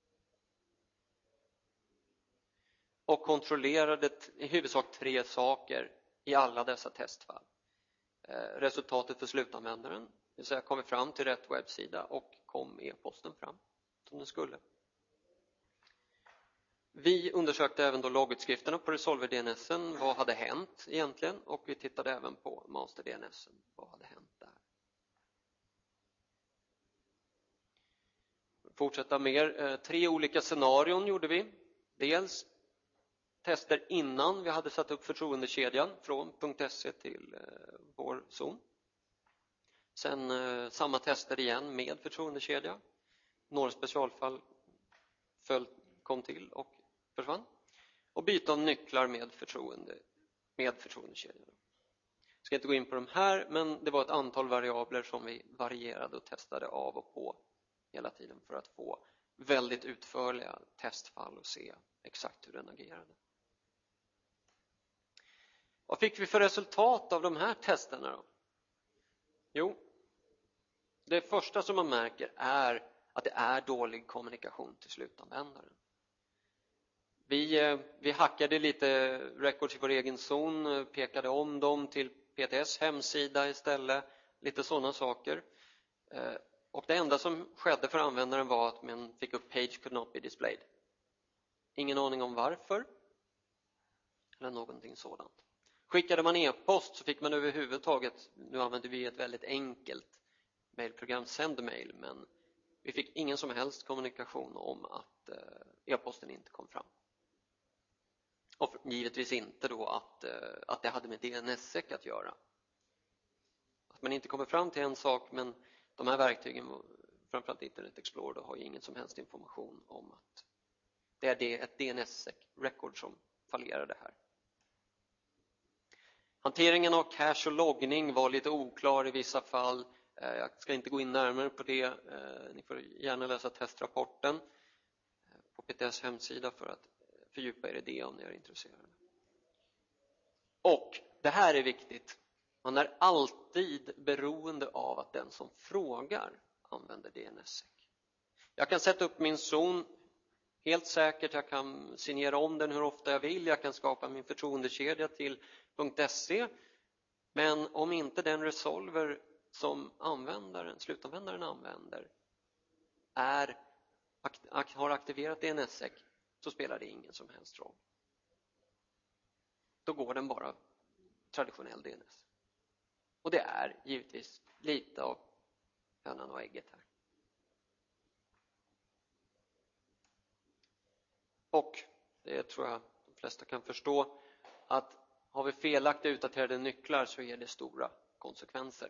Och kontrollerade i huvudsak tre saker i alla dessa testfall. Resultatet för slutanvändaren, det vill säga kom vi fram till rätt webbsida och kom e-posten fram som den skulle. Vi undersökte även då loggutskrifterna på Resolver D N S:en, vad hade hänt egentligen, och vi tittade även på Master D N S:en, vad hade hänt där. Fortsätta mer, tre olika scenarion gjorde vi. Dels tester innan vi hade satt upp förtroendekedjan från .se till vår zon. Sen samma tester igen med förtroendekedja. Några specialfall föll, kom till och försvann. Och byta om nycklar med förtroende med förtroendekedjan. Jag ska inte gå in på de här, men det var ett antal variabler som vi varierade och testade av och på hela tiden för att få väldigt utförliga testfall och se exakt hur den agerade. Vad fick vi för resultat av de här testerna då? Jo, det första som man märker är att det är dålig kommunikation till slutanvändaren. Vi, vi hackade lite records i vår egen zon, pekade om dem till P T S hemsida istället, lite sådana saker. Och det enda som skedde för användaren var att man fick upp page could not be displayed. Ingen aning om varför eller någonting sådant. Skickade man e-post så fick man överhuvudtaget, nu använder vi ett väldigt enkelt mailprogram, SendMail, men vi fick ingen som helst kommunikation om att e-posten inte kom fram. Och givetvis inte då att, att det hade med D N S-sec att göra. Att man inte kommer fram till en sak, men de här verktygen, framförallt Internet Explorer, har ju ingen som helst information om att det är ett D N S-sec-record som fallerade här. Hanteringen av cache och loggning var lite oklar i vissa fall. Jag ska inte gå in närmare på det. Ni får gärna läsa testrapporten på P T S hemsida för att fördjupa er i det om ni är intresserade. Och det här är viktigt. Man är alltid beroende av att den som frågar använder D N S-sec. Jag kan sätta upp min zon helt säkert. Jag kan signera om den hur ofta jag vill. Jag kan skapa min förtroendekedja till .se. Men om inte den resolver som användaren, slutanvändaren använder är, har aktiverat D N S-sec, så spelar det ingen som helst roll. Då går den bara traditionell D N S. Och det är givetvis lite av hönan och ägget här. Och det tror jag de flesta kan förstå, att har vi felaktigt utdaterade nycklar så är det stora konsekvenser.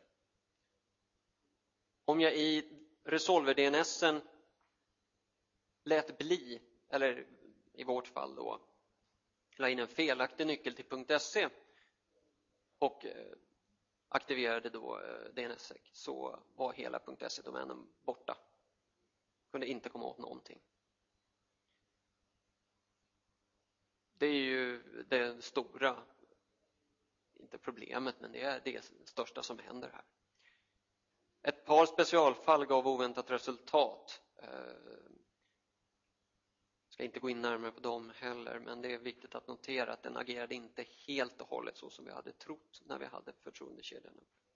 Om jag i Resolver D N S:en lät bli, eller i vårt fall då la in en felaktig nyckel till .se och aktiverade då D N S-sec, så var hela .se-domänen borta. Kunde inte komma åt någonting. Det är ju det stora, inte problemet, men det är det största som händer här. Ett par specialfall gav oväntat resultat. Jag ska inte gå in närmare på dem heller, men det är viktigt att notera att den agerade inte helt och hållet så som vi hade trott när vi hade förtroendekedjan.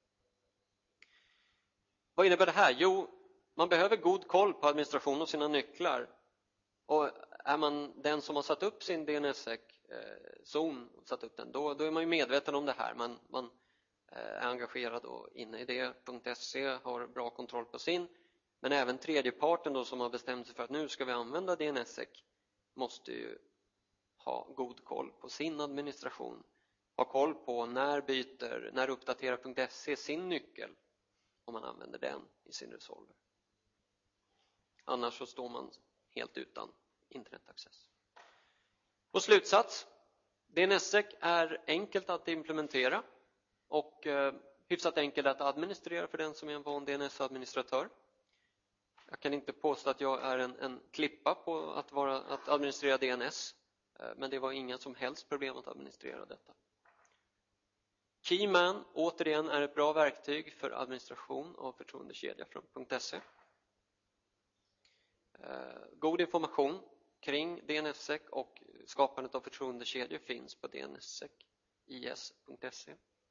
Vad innebär det här? Jo, man behöver god koll på administration och sina nycklar. Och är man den som har satt upp sin D N S-zon, satt upp den, då, då är man ju medveten om det här. Man, man är engagerad och inne i det. .se har bra kontroll på sin. Men även tredjeparten då som har bestämt sig för att nu ska vi använda D N S S E C måste ju ha god koll på sin administration. Ha koll på när byter, när uppdaterar .se sin nyckel om man använder den i sin resolver. Annars så står man helt utan internetaccess. Och slutsats. D N S S E C är enkelt att implementera och eh, hyfsat enkelt att administrera för den som är en van D N S-administratör. Jag kan inte påstå att jag är en, en klippa på att, vara, att administrera D N S, eh, men det var inga som helst problem att administrera detta. Keyman, återigen, är ett bra verktyg för administration av förtroendekedja från .se. Eh, god information kring D N S S E C och skapandet av förtroendekedjor finns på D N S S E C I S punkt se.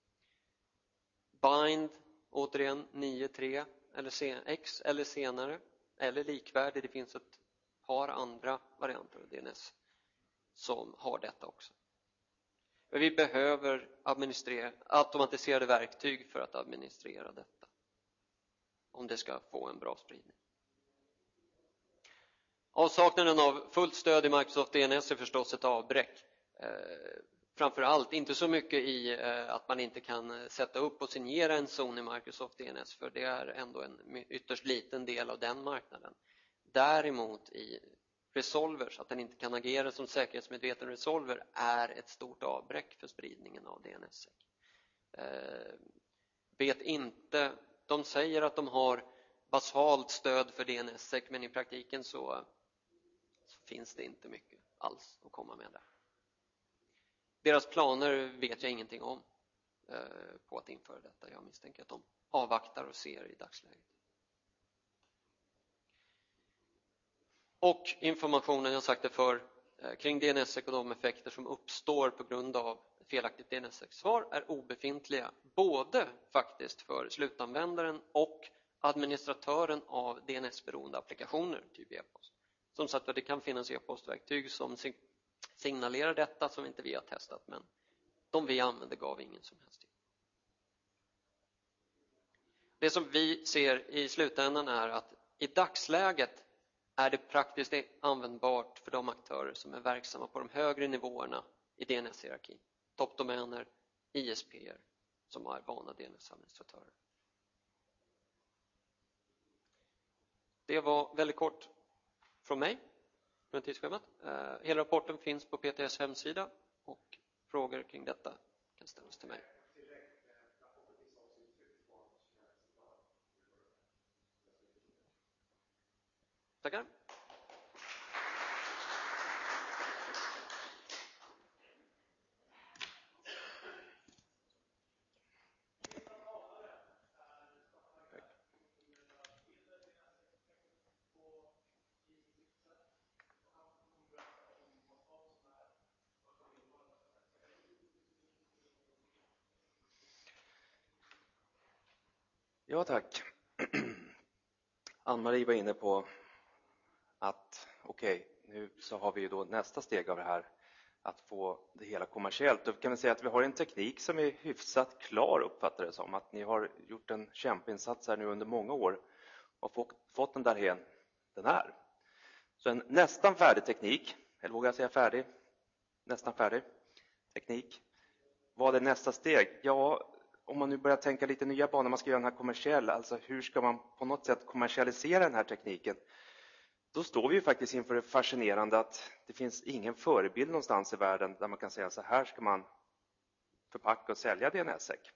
Bind, återigen nio tre eller X eller senare eller likvärdig. Det finns ett par andra varianter av D N S som har detta också. Men vi behöver administrera, automatiserade verktyg för att administrera detta om det ska få en bra spridning. Avsaknaden av fullt stöd i Microsoft D N S är förstås ett avbräck. Eh, framförallt inte så mycket i eh, att man inte kan sätta upp och signera en zon i Microsoft D N S, för det är ändå en ytterst liten del av den marknaden. Däremot i resolvers, att den inte kan agera som säkerhetsmedveten resolver, är ett stort avbräck för spridningen av D N S S E C. Eh, vet inte, de säger att de har basalt stöd för D N S S E C, men i praktiken så så finns det inte mycket alls att komma med där. Deras planer vet jag ingenting om eh, på att införa detta. Jag misstänker att de avvaktar och ser i dagsläget. Och informationen, jag sagt det för, eh, kring D N S S E C och de effekter som uppstår på grund av felaktigt D N S S E C-svar är obefintliga. Både faktiskt för slutanvändaren och administratören av D N S-beroende applikationer, typ e-post. Som sagt, det kan finnas e-postverktyg som signalerar detta som inte vi har testat, men de vi använde gav ingen som helst till. Det som vi ser i slutändan är att i dagsläget är det praktiskt användbart för de aktörer som är verksamma på de högre nivåerna i D N S-hierarkin. Toppdomäner, I S P-er som är vana D N S-administratörer. Det var väldigt kort från mig, från tidsschemat. Hela rapporten finns på P T S hemsida och frågor kring detta kan ställas till mig. Tackar. Ja, tack. Ann-Marie var inne på att okej, okay, nu så har vi ju då nästa steg av det här, att få det hela kommersiellt. Då kan vi säga att vi har en teknik som är hyfsat klar, uppfattar det som. Att ni har gjort en kämpeinsats här nu under många år och fått, fått den därhen den är. Så en nästan färdig teknik, eller vågar jag säga färdig? Nästan färdig teknik. Vad är nästa steg? Ja, om man nu börjar tänka lite nya banor, man ska göra den här kommersiell, alltså hur ska man på något sätt kommersialisera den här tekniken? Då står vi ju faktiskt inför det fascinerande att det finns ingen förebild någonstans i världen där man kan säga så här ska man förpacka och sälja D N S S E C.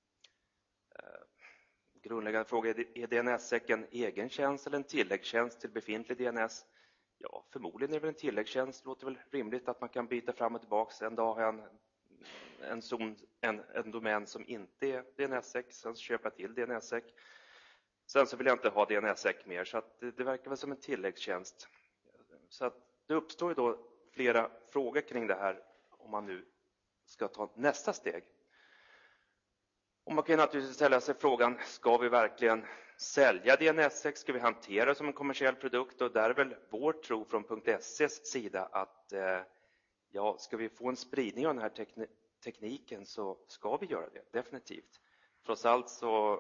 Grundläggande fråga, är D N S S E C en egen tjänst eller en tilläggstjänst till befintlig D N S? Ja, förmodligen är det väl en tilläggstjänst. Det låter väl rimligt att man kan byta fram och tillbaka. En dag har jag en En, zon, en, en domän som inte är D N S S E C, sen köper jag till D N S S E C. Sen så vill jag inte ha D N S S E C mer, så att det, det verkar väl som en tilläggstjänst. Så att det uppstår ju då flera frågor kring det här om man nu ska ta nästa steg. Och man kan naturligtvis ställa sig frågan, ska vi verkligen sälja D N S S E C? Ska vi hantera det som en kommersiell produkt? Och där är väl vår tro från .ses sida att eh, ja, ska vi få en spridning av den här tekn- tekniken så ska vi göra det, definitivt. Trots allt så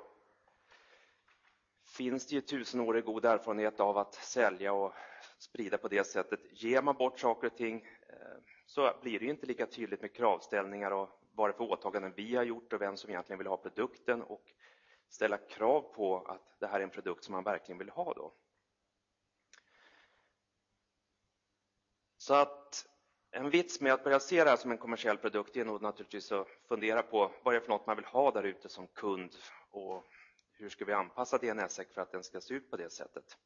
finns det ju tusenårig god erfarenhet av att sälja och sprida på det sättet. Ger man bort saker och ting eh, så blir det ju inte lika tydligt med kravställningar och vad det är för åtaganden vi har gjort och vem som egentligen vill ha produkten och ställa krav på att det här är en produkt som man verkligen vill ha då. Så att en vits med att börja se det här som en kommersiell produkt är nog naturligtvis att fundera på vad det är för något man vill ha där ute som kund och hur ska vi anpassa D N S S E C för att den ska se ut på det sättet.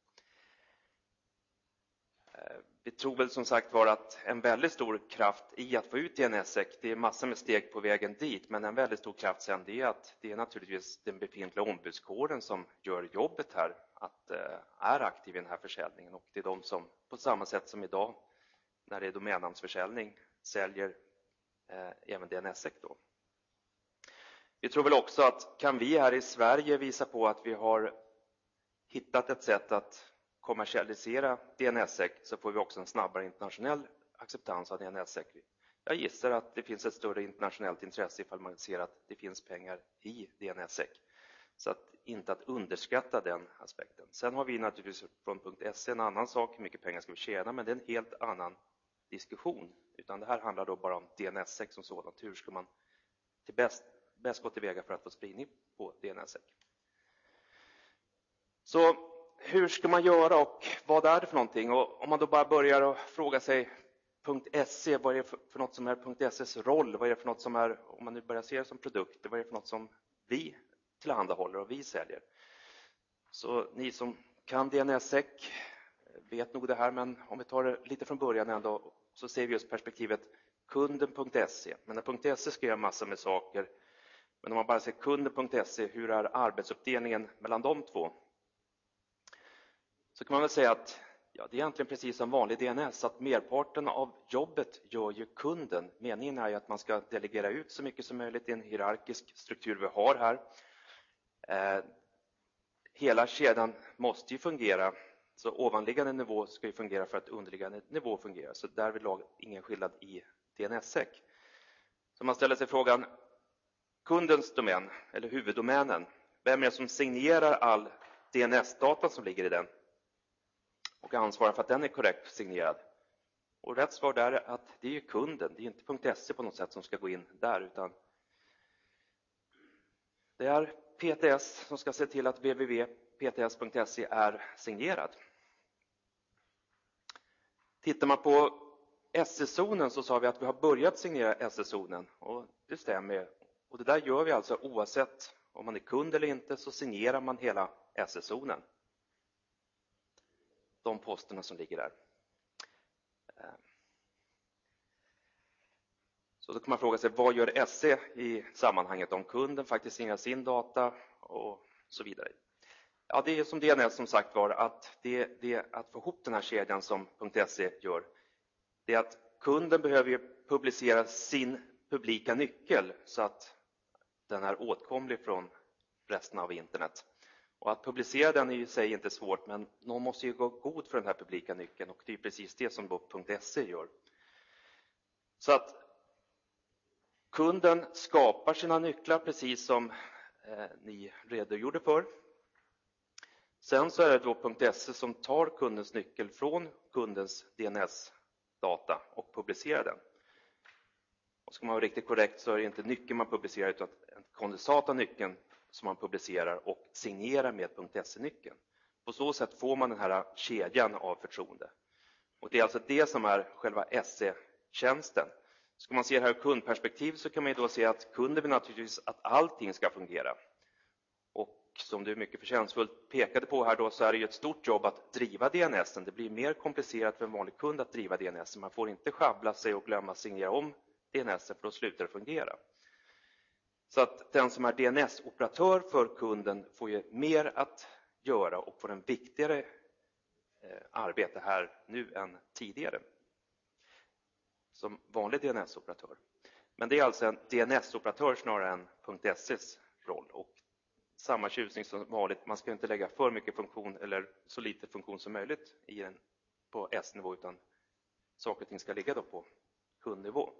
Vi tror väl som sagt var att en väldigt stor kraft i att få ut D N S S E C, det är massor med steg på vägen dit, men en väldigt stor kraft sen det är att det är naturligtvis den befintliga ombudskåren som gör jobbet här, att äh, är aktiv i den här försäljningen, och det är de som på samma sätt som idag när det är domännamnsförsäljning säljer äh, även D N S S E C då. Vi tror väl också att kan vi här i Sverige visa på att vi har hittat ett sätt att kommersialisera D N S S E C så får vi också en snabbare internationell acceptans av D N S S E C. Jag gissar att det finns ett större internationellt intresse ifall man ser att det finns pengar i D N S S E C. Så att inte att underskatta den aspekten. Sen har vi naturligtvis från .se en annan sak, hur mycket pengar ska vi tjäna, men det är en helt annan diskussion. Utan det här handlar då bara om D N S S E C som sådant. Hur ska man till bäst, bäst gå tillväga för att få spridning på D N S S E C? Så hur ska man göra och vad är det för någonting? Och om man då bara börjar att fråga sig .se, vad är det för, för något som är .ses roll? Vad är det för något som är, om man nu börjar se det som produkter, vad är det för något som vi tillhandahåller och vi säljer? Så ni som kan D N S S E C vet nog det här, men om vi tar det lite från början ändå så ser vi just perspektivet kunden.se. Men när .se ska göra massor med saker, men om man bara ser kunden.se, hur är arbetsuppdelningen mellan de två? Så kan man väl säga att ja, det är egentligen precis som vanlig D N S, att merparten av jobbet gör ju kunden. Meningen är ju att man ska delegera ut så mycket som möjligt i en hierarkisk struktur vi har här. Eh, hela kedjan måste ju fungera, så ovanliggande nivå ska ju fungera för att underliggande nivå fungerar. Så där vill jag ingen skillnad i D N S S E C. Så man ställer sig frågan, kundens domän eller huvuddomänen, vem är det som signerar all D N S-data som ligger i den? Och ansvarar för att den är korrekt signerad. Och rätt svar där är att det är kunden, det är inte .se på något sätt som ska gå in där, utan det är P T S som ska se till att w w w punkt p t s punkt se är signerad. Tittar man på S S-zonen så sa vi att vi har börjat signera S S-zonen, och det stämmer. Och det där gör vi alltså oavsett om man är kund eller inte, så signerar man hela S S-zonen. De posterna som ligger där. Så då kan man fråga sig, vad gör S E i sammanhanget om kunden faktiskt signerar sin data och så vidare. Ja, det är som D N S som sagt var, att det, det att få ihop den här kedjan som .se gör, det är att kunden behöver ju publicera sin publika nyckel så att den är åtkomlig från resten av internet. Och att publicera den är i sig inte svårt, men någon måste ju gå god för den här publika nyckeln, och det är precis det som då .se gör. Så att kunden skapar sina nycklar precis som eh, ni redogjorde för. Sen så är det då .se som tar kundens nyckel från kundens D N S-data och publicerar den. Och ska man vara riktigt korrekt så är det inte nyckeln man publicerar, utan en kondensat av nyckeln som man publicerar och signerar med .se-nyckeln. På så sätt får man den här kedjan av förtroende. Och det är alltså det som är själva S E-tjänsten. Ska man se det här ur kundperspektiv så kan man ju då se att kunden vill naturligtvis att allting ska fungera. Och som du mycket förtjänstfullt pekade på här då, så är det ju ett stort jobb att driva D N S. Det blir mer komplicerat för en vanlig kund att driva D N S. Man får inte schabbla sig och glömma signera om D N S för då slutar det fungera. Så att den som är D N S-operatör för kunden får ju mer att göra och får en viktigare arbete här nu än tidigare som vanlig D N S-operatör. Men det är alltså en D N S-operatör snarare än .se's roll, och samma tjusning som vanligt. Man ska inte lägga för mycket funktion eller så lite funktion som möjligt i en, på S-nivå, utan saker och ting ska ligga då på kundnivå.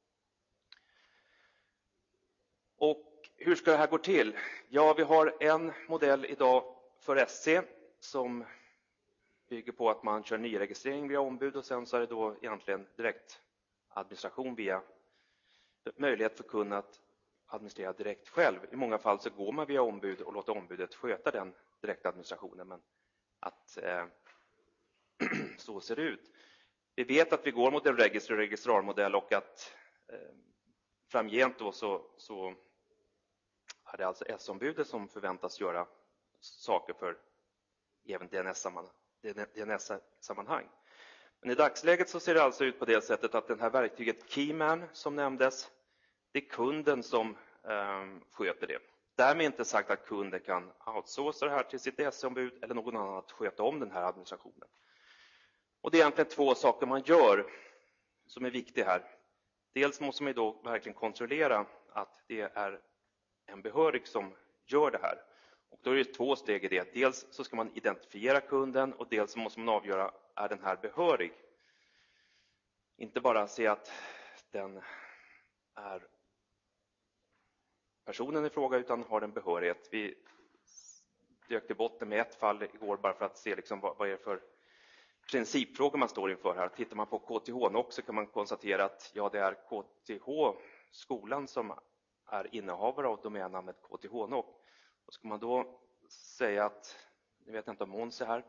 Och hur ska det här gå till? Ja, vi har en modell idag för S C som bygger på att man kör nyregistrering via ombud, och sen så är det då egentligen direkt administration via möjlighet för kunden att administrera direkt själv. I många fall så går man via ombud och låter ombudet sköta den direktadministrationen, men att eh, så ser det ut. Vi vet att vi går mot en register- och registrarmodell, och att eh, framgent då så, så är det alltså S-ombudet som förväntas göra saker för även D N S-sammanhang. D N S-sammanhang. Men i dagsläget så ser det alltså ut på det sättet att det här verktyget Keyman som nämndes, det är kunden som eh, sköter det. Därmed inte sagt att kunden kan outsourca det här till sitt S-ombud eller någon annan att sköta om den här administrationen. Och det är egentligen två saker man gör som är viktiga här. Dels måste man då verkligen kontrollera att det är en behörig som gör det här. Och då är det två steg i det. Dels så ska man identifiera kunden, och dels så måste man avgöra, är den här behörig? Inte bara se att den är personen i fråga, utan har en behörighet. Vi dök till botten med ett fall igår bara för att se liksom vad, vad är det för principfrågor man står inför här. Tittar man på K T H också kan man konstatera att ja, det är K T H-skolan som är innehavare av domännamnet K T H N O C. Och ska man då säga att, jag vet inte om Måns är här,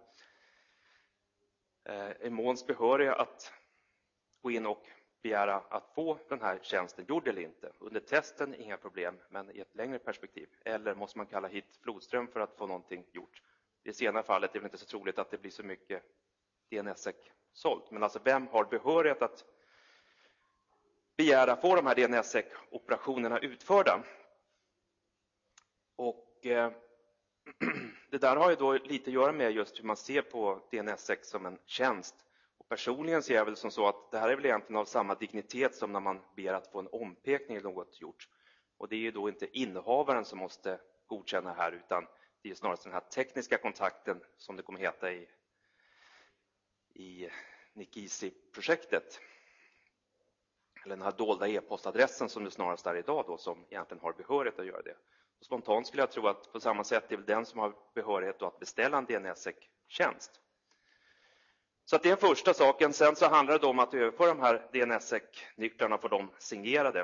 är Måns behörig att gå in och begära att få den här tjänsten gjord eller inte? Under testen inga problem, men i ett längre perspektiv. Eller måste man kalla hit Flodström för att få någonting gjort? I det senare fallet är det inte så troligt att det blir så mycket D N S-sec sålt. Men alltså, vem har behörighet att begära få de här D N S-sec-operationerna utförda? Och eh, det där har ju då lite att göra med just hur man ser på D N S-sec som en tjänst. Och personligen ser jag väl som så att det här är väl egentligen av samma dignitet som när man ber att få en ompekning eller något gjort. Och det är ju då inte innehavaren som måste godkänna här, utan det är snarare den här tekniska kontakten som det kommer heta i, i Nikisi-projektet. Eller den här dolda e-postadressen som det snarast är idag då, som egentligen har behörighet att göra det. Och spontant skulle jag tro att på samma sätt är det den som har behörighet att beställa en D N S-sec-tjänst. Så att det är den första saken. Sen så handlar det om att överföra de här D N S-sec-nycklarna för dem signerade.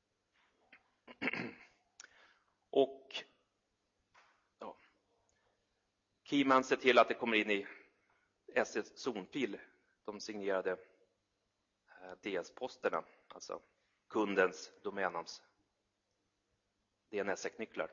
Och ja, Keyman ser till att det kommer in i S S-zonfil, de signerade D S-posterna, alltså kundens domännamns D N S-sec-nycklar.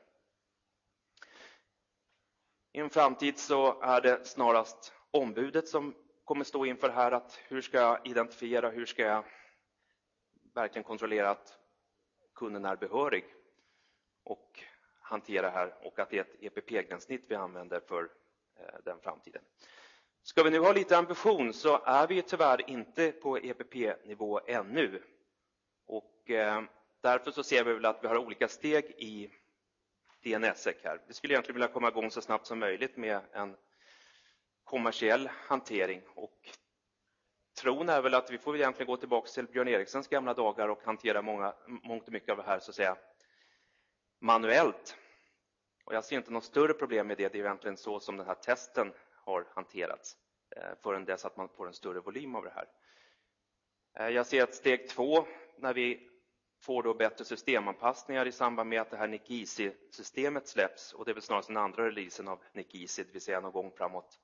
I en framtid så är det snarast ombudet som kommer stå inför här, att hur ska jag identifiera, hur ska jag verkligen kontrollera att kunden är behörig och hantera här, och att det är ett E P P-gränssnitt vi använder för den framtiden. Ska vi nu ha lite ambition så är vi tyvärr inte på E P P-nivå ännu, och eh, därför så ser vi väl att vi har olika steg i D N S-sec här. Vi skulle egentligen vilja komma igång så snabbt som möjligt med en kommersiell hantering, och tron är väl att vi får egentligen gå tillbaka till Björn Erikssons gamla dagar och hantera många, mångt och mycket av det här så att säga manuellt. Och jag ser inte något större problem med det. Det är egentligen så som den här testen har hanterats förrän dess att man får en större volym av det här. Jag ser att steg två, när vi får då bättre systemanpassningar i samband med att det här Nikisi-systemet släpps, och det är väl snarast den andra releasen av Nikisi, det vill säga någon gång framåt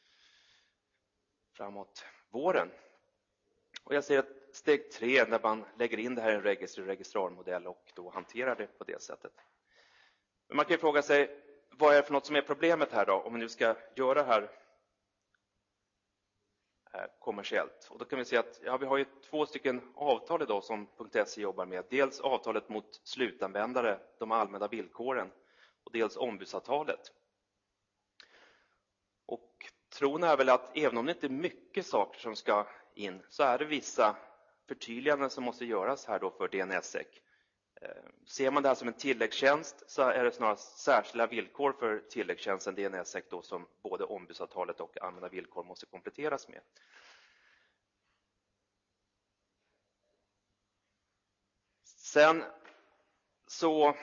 framåt våren. Och jag ser att steg tre, när man lägger in det här i en register- registrarmodell och då hanterar det på det sättet. Men man kan ju fråga sig, vad är det för något som är problemet här då, om vi nu ska göra det här kommersiellt? Och då kan vi se att ja, vi har ju två stycken avtal idag som .se jobbar med. Dels avtalet mot slutanvändare, de allmänna villkoren, och dels ombudsavtalet. Och tron är väl att även om det inte är mycket saker som ska in, så är det vissa förtydliganden som måste göras här då för D N S S E C. Ser man det här som en tilläggstjänst, så är det snarast särskilda villkor för tilläggstjänsten D N S S E C då, som både ombudsavtalet och allmänna villkor måste kompletteras med. Sen så,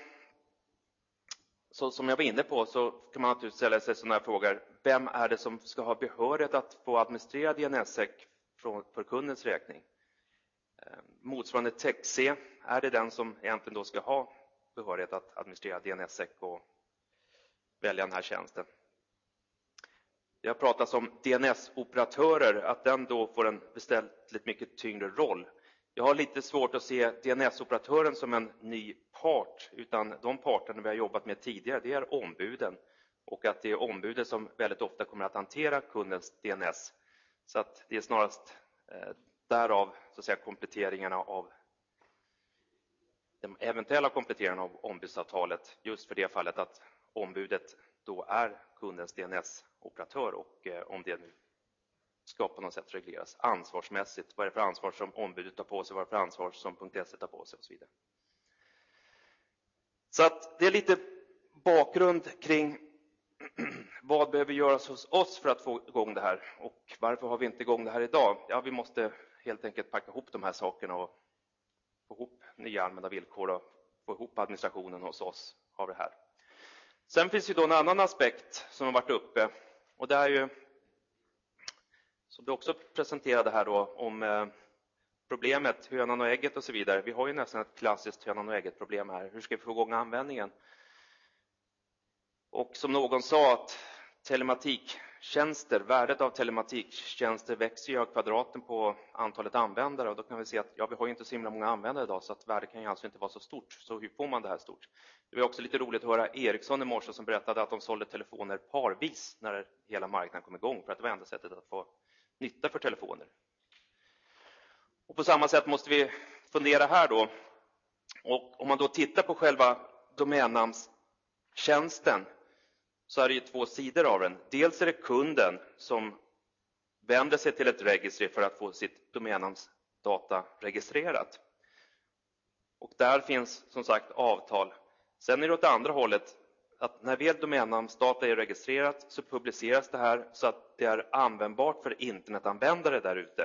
så som jag var inne på, så kan man naturligtvis ställa sig sådana här frågor. Vem är det som ska ha behörighet att få administrera D N S S E C för kundens räkning? Motsvarande text-C, är det den som egentligen då ska ha behörighet att administrera D N S S E C och välja den här tjänsten? Det har pratats om D N S-operatörer, att den då får en väsentligt mycket tyngre roll. Jag har lite svårt att se D N S-operatören som en ny part, utan de parterna vi har jobbat med tidigare, det är ombuden. Och att det är ombudet som väldigt ofta kommer att hantera kundens D N S. Så att det är snarast eh, därav så att säga, kompletteringarna av de eventuella kompletteringarna av ombudsavtalet, just för det fallet att ombudet då är kundens D N S-operatör, och eh, om det nu ska på något sätt regleras ansvarsmässigt. Vad är det för ansvar som ombudet tar på sig, vad är det för ansvar som .se tar på sig och så vidare. Så att det är lite bakgrund kring vad behöver göras hos oss för att få igång det här, och varför har vi inte igång det här idag? Ja, vi måste helt enkelt packa ihop de här sakerna och få ihop nya allmänna villkor och få ihop administrationen hos oss av det här. Sen finns ju då en annan aspekt som har varit uppe, och det är ju, som du också presenterade här då, om eh, problemet, hönan och ägget och så vidare. Vi har ju nästan ett klassiskt hönan och ägget problem här. Hur ska vi få igång användningen? Och som någon sa, att telematiktjänster, värdet av telematiktjänster växer ju av kvadraten på antalet användare. Och då kan vi se att ja, vi har ju inte så himla många användare idag, så att värdet kan ju alltså inte vara så stort. Så hur får man det här stort? Det var också lite roligt att höra Ericsson i morse som berättade att de sålde telefoner parvis när hela marknaden kom igång, för att det var enda sättet att få nytta för telefoner. Och på samma sätt måste vi fundera här då. Och om man då tittar på själva domännamnstjänsten, så är det ju två sidor av den. Dels är det kunden som vänder sig till ett registry för att få sitt domännamnsdata registrerat. Och där finns som sagt avtal. Sen är det åt andra hållet att när väl domännamnsdata är registrerat, så publiceras det här så att det är användbart för internetanvändare där ute.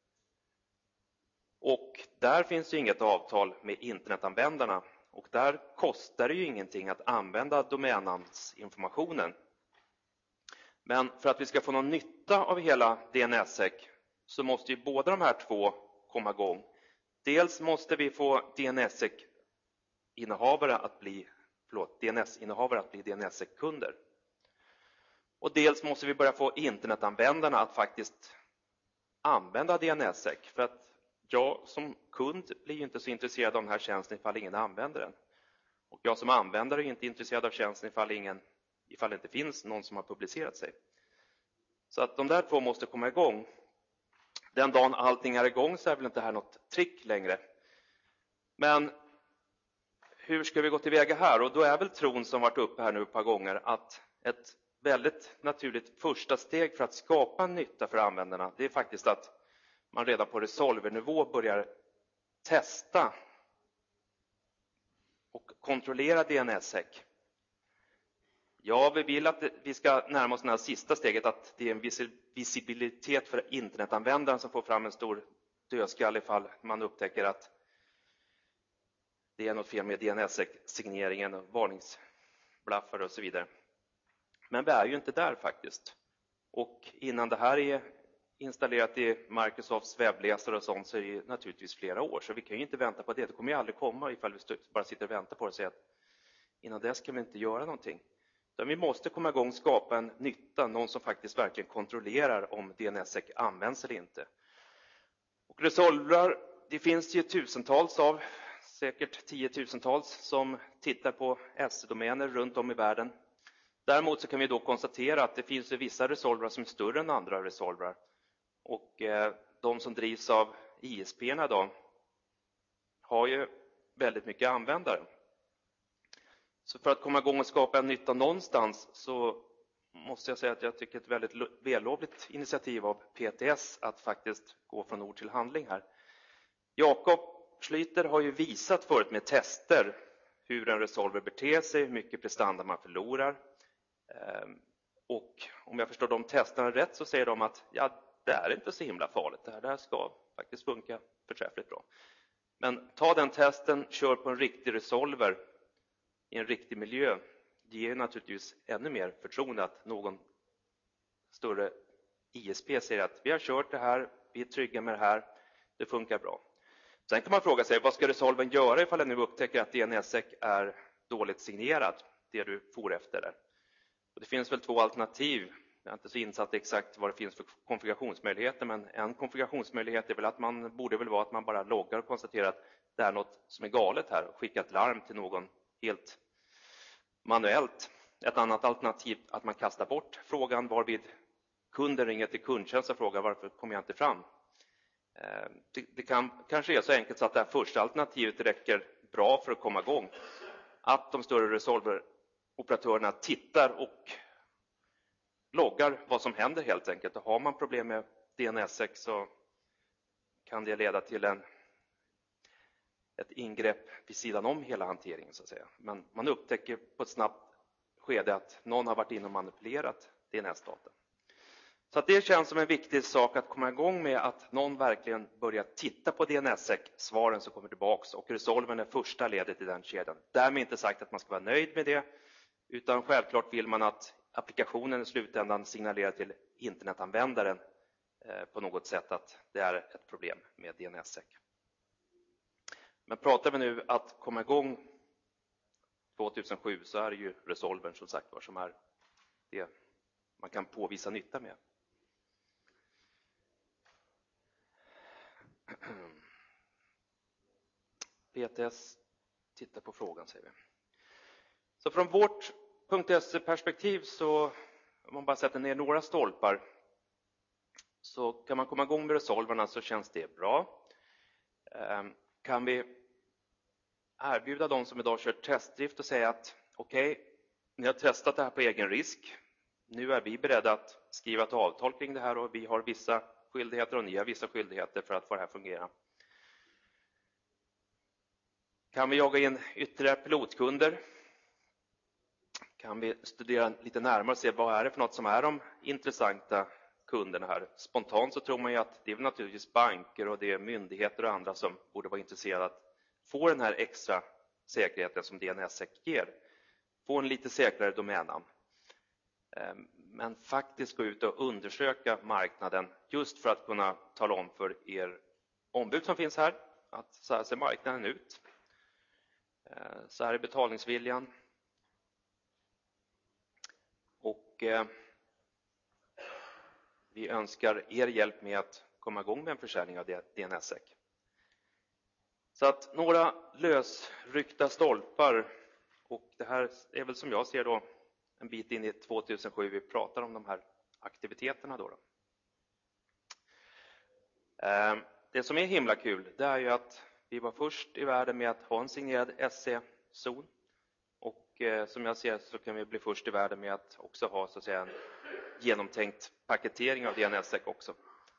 Och där finns ju inget avtal med internetanvändarna. Och där kostar det ju ingenting att använda domännamnsinformationen. Men för att vi ska få någon nytta av hela D N S S E C, så måste ju båda de här två komma igång. Dels måste vi få D N S S E C-innehavare att bli, förlåt, D N S-innehavare att bli D N S S E C-kunder. Och dels måste vi börja få internetanvändarna att faktiskt använda D N S S E C. För att jag som kund blir ju inte så intresserad av den här tjänsten ifall ingen använder den. Och jag som användare är inte intresserad av tjänsten ifall, ingen, ifall det inte finns någon som har publicerat sig. Så att de där två måste komma igång. Den dagen allting är igång så är väl inte här något trick längre. Men hur ska vi gå tillväga här? Och då är väl tron som varit uppe här nu ett par gånger att ett väldigt naturligt första steg för att skapa en nytta för användarna, det är faktiskt att man redan på resolver-nivå börjar testa och kontrollera D N S S E C. Ja, vi vill att vi ska närma oss det här sista steget, att det är en visibilitet för internetanvändaren som får fram en stor dödskalle ifall man upptäcker att det är något fel med D N S S E C-signeringen och varningsblaffar och så vidare. Men vi är ju inte där faktiskt. Och innan det här är installerat i Microsofts webbläsare och sånt, så är det naturligtvis flera år. Så vi kan ju inte vänta på det. Det kommer ju aldrig komma ifall vi bara sitter och väntar på det och säger att innan dess kan vi inte göra någonting. Utan vi måste komma igång och skapa en nytta, någon som faktiskt verkligen kontrollerar om D N S S E C används eller inte. Och resolvrar, det finns ju tusentals av, säkert tiotusentals, som tittar på S E-domäner runt om i världen. Däremot så kan vi då konstatera att det finns ju vissa resolvrar som är större än andra resolvrar. Och eh, de som drivs av I S P-erna då har ju väldigt mycket användare. Så för att komma igång och skapa en nytta någonstans så måste jag säga att jag tycker ett väldigt vällovligt initiativ av P T S att faktiskt gå från ord till handling här. Jakob Schlyter har ju visat förut med tester hur en resolver beter sig, hur mycket prestanda man förlorar. Och om jag förstår de testerna rätt så säger de att ja, det är inte så himla farligt. Det här, det här ska faktiskt funka förträffligt bra. Men ta den testen, kör på en riktig resolver i en riktig miljö. Det ger naturligtvis ännu mer förtroende att någon större I S P säger att vi har kört det här, vi är trygga med det här, det funkar bra. Sen kan man fråga sig, vad ska resolvern göra ifall den nu upptäcker att D N S S E C är dåligt signerat, det du får efter det? Och det finns väl två alternativ. Jag är inte så insatt exakt vad det finns för konfigurationsmöjligheter, men en konfigurationsmöjlighet är väl att man borde väl vara att man bara loggar och konstaterar att det är något som är galet här och skickar ett larm till någon helt manuellt. Ett annat alternativ att man kastar bort frågan varvid kunden ringer till kundtjänst och frågar varför kommer jag inte fram. Det, det kan kanske är så enkelt så att det här första alternativet räcker bra för att komma igång. Att de större resolveroperatörerna tittar och loggar vad som händer helt enkelt. Och har man problem med D N S S E C så kan det leda till en, ett ingrepp vid sidan om hela hanteringen så att säga. Men man upptäcker på ett snabbt skede att någon har varit inne och manipulerat D N S-data. Så att det känns som en viktig sak att komma igång med att någon verkligen börjar titta på D N S S E C-svaren som kommer tillbaks och resolvern är första ledet i den kedjan. Därmed inte sagt att man ska vara nöjd med det, utan självklart vill man att applikationen i slutändan signalerar till internetanvändaren eh, på något sätt att det är ett problem med D N S S E C. Men pratar vi nu att komma igång tvåtusensju så är det ju resolvern som sagt var som är det man kan påvisa nytta med. P T S tittar på frågan säger vi. Så från vårt .se-perspektiv så om man bara sätter ner några stolpar så kan man komma igång med resolverna så känns det bra. Kan vi erbjuda de som idag kör testdrift och säga att okej, okay, ni har testat det här på egen risk. Nu är vi beredda att skriva ett avtal kring det här och vi har vissa skyldigheter och ni har vissa skyldigheter för att få det här fungera. Kan vi jaga in ytterligare pilotkunder? Kan vi studera lite närmare och se vad är det för något som är de intressanta kunderna här? Spontant så tror man ju att det är naturligtvis banker och det är myndigheter och andra som borde vara intresserade att få den här extra säkerheten som D N S S E C ger. Få en lite säkrare domännamn. Men faktiskt gå ut och undersöka marknaden just för att kunna tala om för er ombud som finns här att så här ser marknaden ut. Så här är betalningsviljan. Och eh, vi önskar er hjälp med att komma igång med en försäljning av D N S S E C. Så att några lösryckta stolpar och det här är väl som jag ser då en bit in i tvåtusensju vi pratar om de här aktiviteterna då. då. Eh, det som är himla kul det är ju att vi var först i världen med att ha en signerad S C-zon. Och eh, som jag ser så kan vi bli först i världen med att också ha så att säga en genomtänkt paketering av D N S S E C också.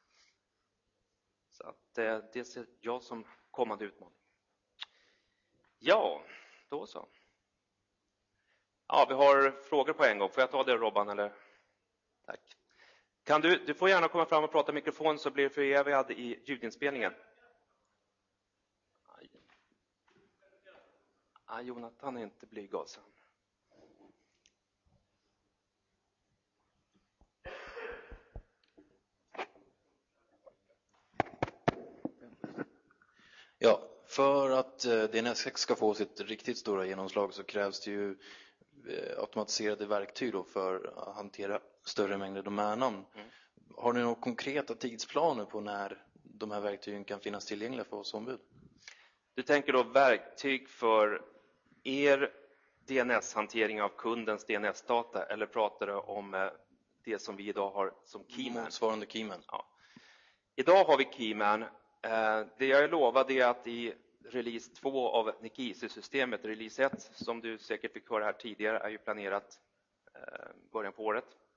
Så att eh, det ser jag som kommande utmaning. Ja, då så. Ja, vi har frågor på en gång. Får jag ta det Robban eller? Tack. Kan du, du får gärna komma fram och prata i mikrofon så blir det förevigat i ljudinspelningen. Ja, Jonathan är inte blyg alltså. Ja, för att D N S S E C ska få sitt riktigt stora genomslag så krävs det ju automatiserade verktyg då för att hantera större mängder domännamn. Mm. Har ni några konkreta tidsplaner på när de här verktygen kan finnas tillgängliga för oss ombud? Du tänker då verktyg för er D N S-hantering av kundens D N S-data eller pratar du om det som vi idag har som Keyman? Motsvarande Keyman. Ja. Idag har vi Keyman. Det jag lovade är att i release två av Nikisi-systemet, release ett, som du säkert fick höra här tidigare, är ju planerat början på året.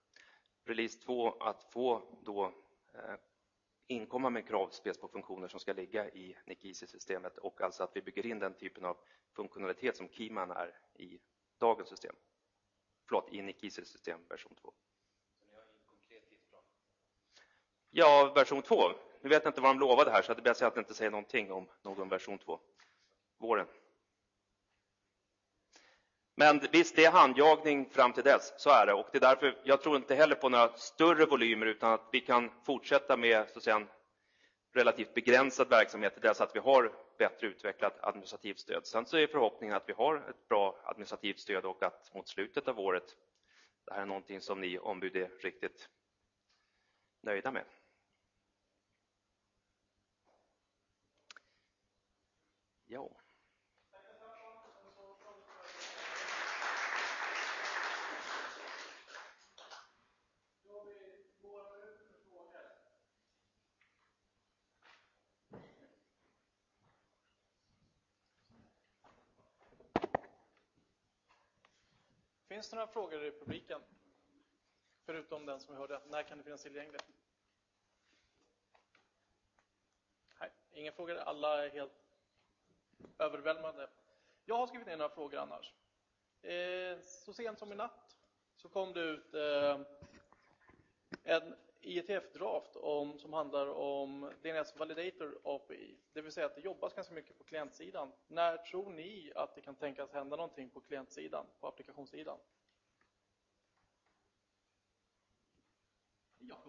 release två att få då eh, inkomma med kravspec på funktioner som ska ligga i N I C Easy-systemet, och alltså att vi bygger in den typen av funktionalitet som Keyman är i dagens system. Förlåt, i N I C Easy-system version två. Ja, version två. Nu vet jag inte vad de lovade här, så det är bäst att inte säga någonting om någon version två. Våren. Men visst, det är handjagning fram till dess, så är det. Och det är därför jag tror inte heller på några större volymer, utan att vi kan fortsätta med så att säga, en relativt begränsad verksamhet till dess att vi har bättre utvecklat administrativt stöd. Sen så är förhoppningen att vi har ett bra administrativt stöd och att mot slutet av året, det här är någonting som ni ombud är riktigt nöjda med. Ja. Finns det några frågor i publiken? Förutom den som vi hörde, när kan det finnas tillgängligt? Nej, ingen frågor. Alla är helt överväldigande. Jag har skrivit ner några frågor annars. Eh, så sent som i natt så kom det ut eh, en I E T F-draft om, som handlar om D N S Validator A P I. Det vill säga att det jobbas ganska mycket på klientsidan. När tror ni att det kan tänkas hända någonting på klientsidan, på applikationssidan? Ja.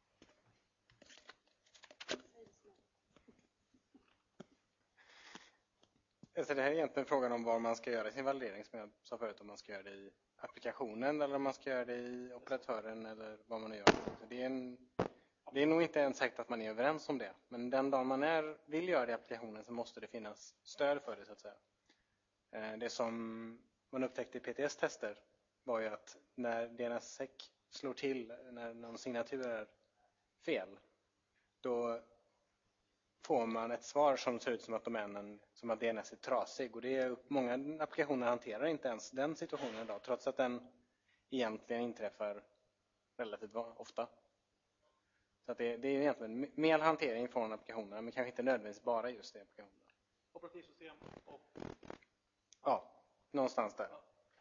Alltså det här är egentligen frågan om var man ska göra sin validering, som jag sa förut, om man ska göra det i applikationen eller om man ska göra det i operatören eller vad man nu gör. Så det, är en, det är nog inte ens säkert att man är överens om det. Men den dag man är, vill göra det i applikationen så måste det finnas stöd för det, så att säga. Det som man upptäckte i P T S-tester var ju att när D N S S E C slår till, när någon signatur är fel, då får man ett svar som ser ut som att domänen, som att D N S är trasig. Och det är, många applikationer hanterar inte ens den situationen idag, trots att den egentligen inträffar relativt ofta. Så att det, det är egentligen mer hantering från applikationerna, men kanske inte nödvändigtvis bara just det applikationerna. Operativsystem och... Ja, någonstans där.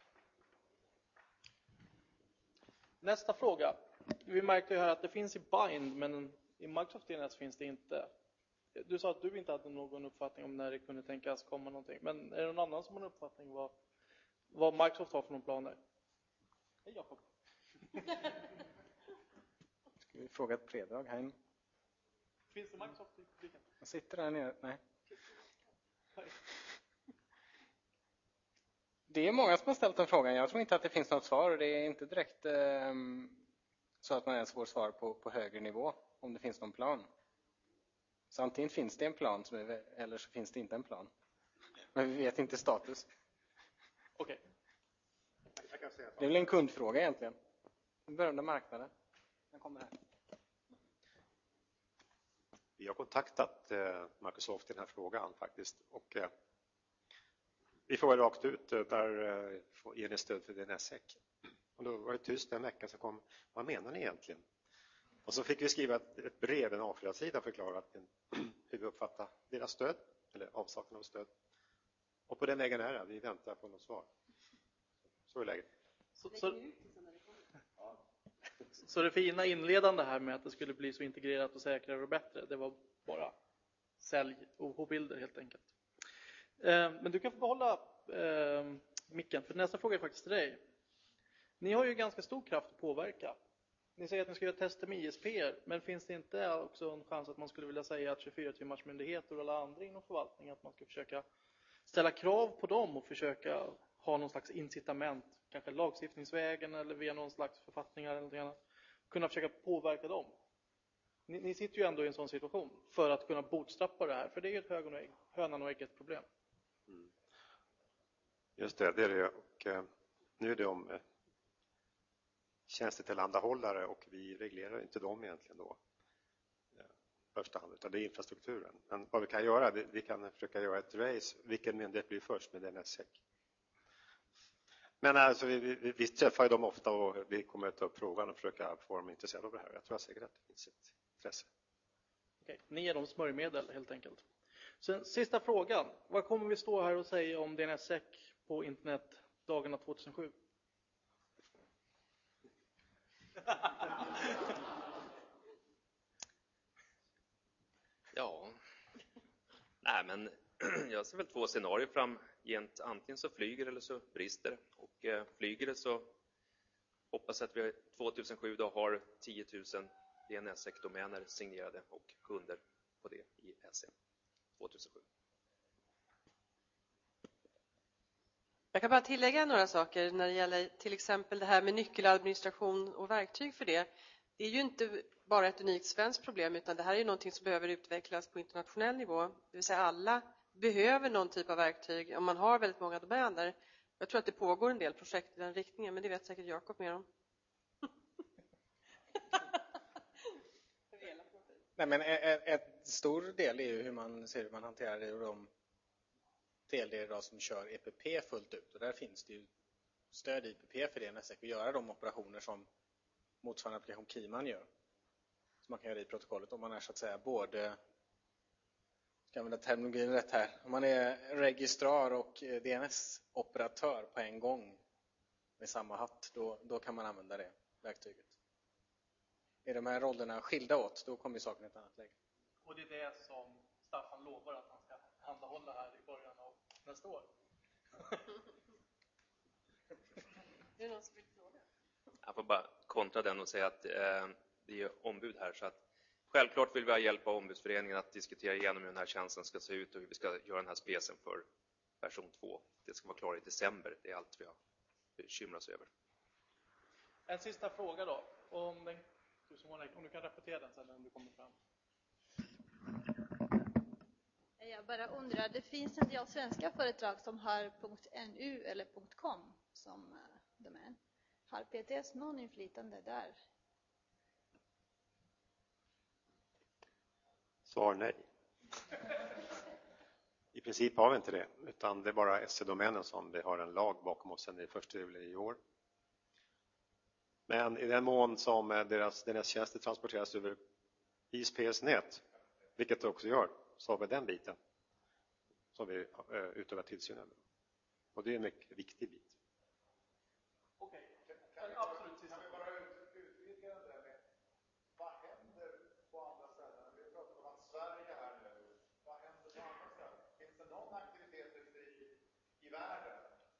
Nästa fråga. Vi märkte ju här att det finns i Bind, men i Microsoft D N S finns det inte. Du sa att du inte hade någon uppfattning om när det kunde tänkas komma någonting. Men är det någon annan som har en uppfattning vad, vad Microsoft har för några planer? Hej Jakob. Ska vi fråga ett predrag här inne? Finns det Microsoft i publiken? Jag sitter där nere. Nej. Det är många som har ställt den frågan. Jag tror inte att det finns något svar. Det är inte direkt eh, så att man ens får svar på, på högre nivå om det finns någon plan. Så antingen finns det en plan som är, eller så finns det inte en plan. Men vi vet inte status. Okej. Okay. Det är väl en kundfråga egentligen. Den berörda marknaden. Den kommer här. Vi har kontaktat eh, Microsoft i den här frågan faktiskt. Och eh, vi frågade rakt ut eh, där eh, ger ni stöd för D N S S E C. Och då var det tyst en vecka, så kom, vad menar ni egentligen? Och så fick vi skriva ett, ett brev, en A fyra-sida, förklarat hur vi uppfattar deras stöd, eller avsaknad av stöd. Och på den vägen är det, vi väntar på något svar. Så är läget. Så, så, så det fina inledande här med att det skulle bli så integrerat och säkrare och bättre, det var bara sälj O H-bilder helt enkelt. Eh, men du kan få behålla eh, micken, för nästa fråga är faktiskt till dig. Ni har ju ganska stor kraft att påverka. Ni säger att ni ska göra tester med I S P, men finns det inte också en chans att man skulle vilja säga att tjugofyra timmars myndigheter och alla andra inom förvaltningen, att man ska försöka ställa krav på dem och försöka ha någon slags incitament, kanske lagstiftningsvägen eller via någon slags författningar eller något annat, kunna försöka påverka dem? Ni, ni sitter ju ändå i en sån situation för att kunna bootstrappa det här, för det är ju ett hög och ägg, hönan och ägget problem. Mm. Just det, det är det. Och eh, nu är det om eh, tjänstetillhandahållare, och vi reglerar inte dem egentligen då i första hand, utan det är infrastrukturen. Men vad vi kan göra, vi kan försöka göra ett race, vilken myndighet blir först med D N S S E C. Men alltså, vi, vi, vi träffar ju dem ofta och vi kommer att ta upp frågan och försöka få dem intresserade av det här. Jag tror säkert att det finns ett intresse. Okej, ni är de smörjmedel helt enkelt. Sen, sista frågan. Vad kommer vi stå här och säga om DNSSEC på internet dagarna tjugohundrasju? Ja, nej men jag ser väl två scenarier framgent. Antingen så flyger eller så brister det. Och eh, flyger det så hoppas att vi tjugohundrasju då har tio tusen DNSSEC-domäner signerade och kunder på det i S E tjugohundrasju. Jag kan bara tillägga några saker när det gäller till exempel det här med nyckeladministration och verktyg för det. Det är ju inte bara ett unikt svenskt problem, utan det här är ju någonting som behöver utvecklas på internationell nivå. Det vill säga alla behöver någon typ av verktyg om man har väldigt många domäner. Jag tror att det pågår en del projekt i den riktningen, men det vet säkert Jakob mer om. Nej, men ett stor del är ju hur man ser hur man hanterar det och de delar idag som kör E P P fullt ut. Och där finns det ju stöd i E P P för DNSSEC att göra de operationer som motsvarande applikation Keyman gör. Så man kan göra i protokollet om man är så att säga både, ska använda terminologin rätt här, om man är registrar och D N S-operatör på en gång med samma hatt, då, då kan man använda det verktyget. Är de här rollerna skilda åt, då kommer saken i ett annat läge. Och det är det som Staffan lovar att han ska handhålla här i början av nästa år. Det är någon som vill fråga. Jag får bara kontra den och säga att eh, det är ombud här. Så att självklart vill vi ha hjälp av ombudsföreningen att diskutera igenom hur den här tjänsten ska se ut och hur vi ska göra den här specen för version två. Det ska vara klar i december. Det är allt vi har bekymrat oss över. En sista fråga då. Om, den, om du kan repetera den sen när du kommer fram. Jag bara undrar, det finns en del svenska företag som har .nu eller .com som domän. Har P T S någon inflytande där? Svar nej. I princip har vi inte det, utan det är bara S E-domänen som vi har en lag bakom oss sedan i första juli i år. Men i den mån som deras D N S-tjänster transporteras över I S P S-nät, vilket det också gör, så har vi den biten som vi utövar tillsyn över. Och det är en mycket viktig bit. Okej, absolut sista. Kan vi bara utvidga det med vad händer på andra ställen? Vi pratar om att Sverige är nu. Vad händer på andra ställen? Finns det någon aktivitet i, i världen?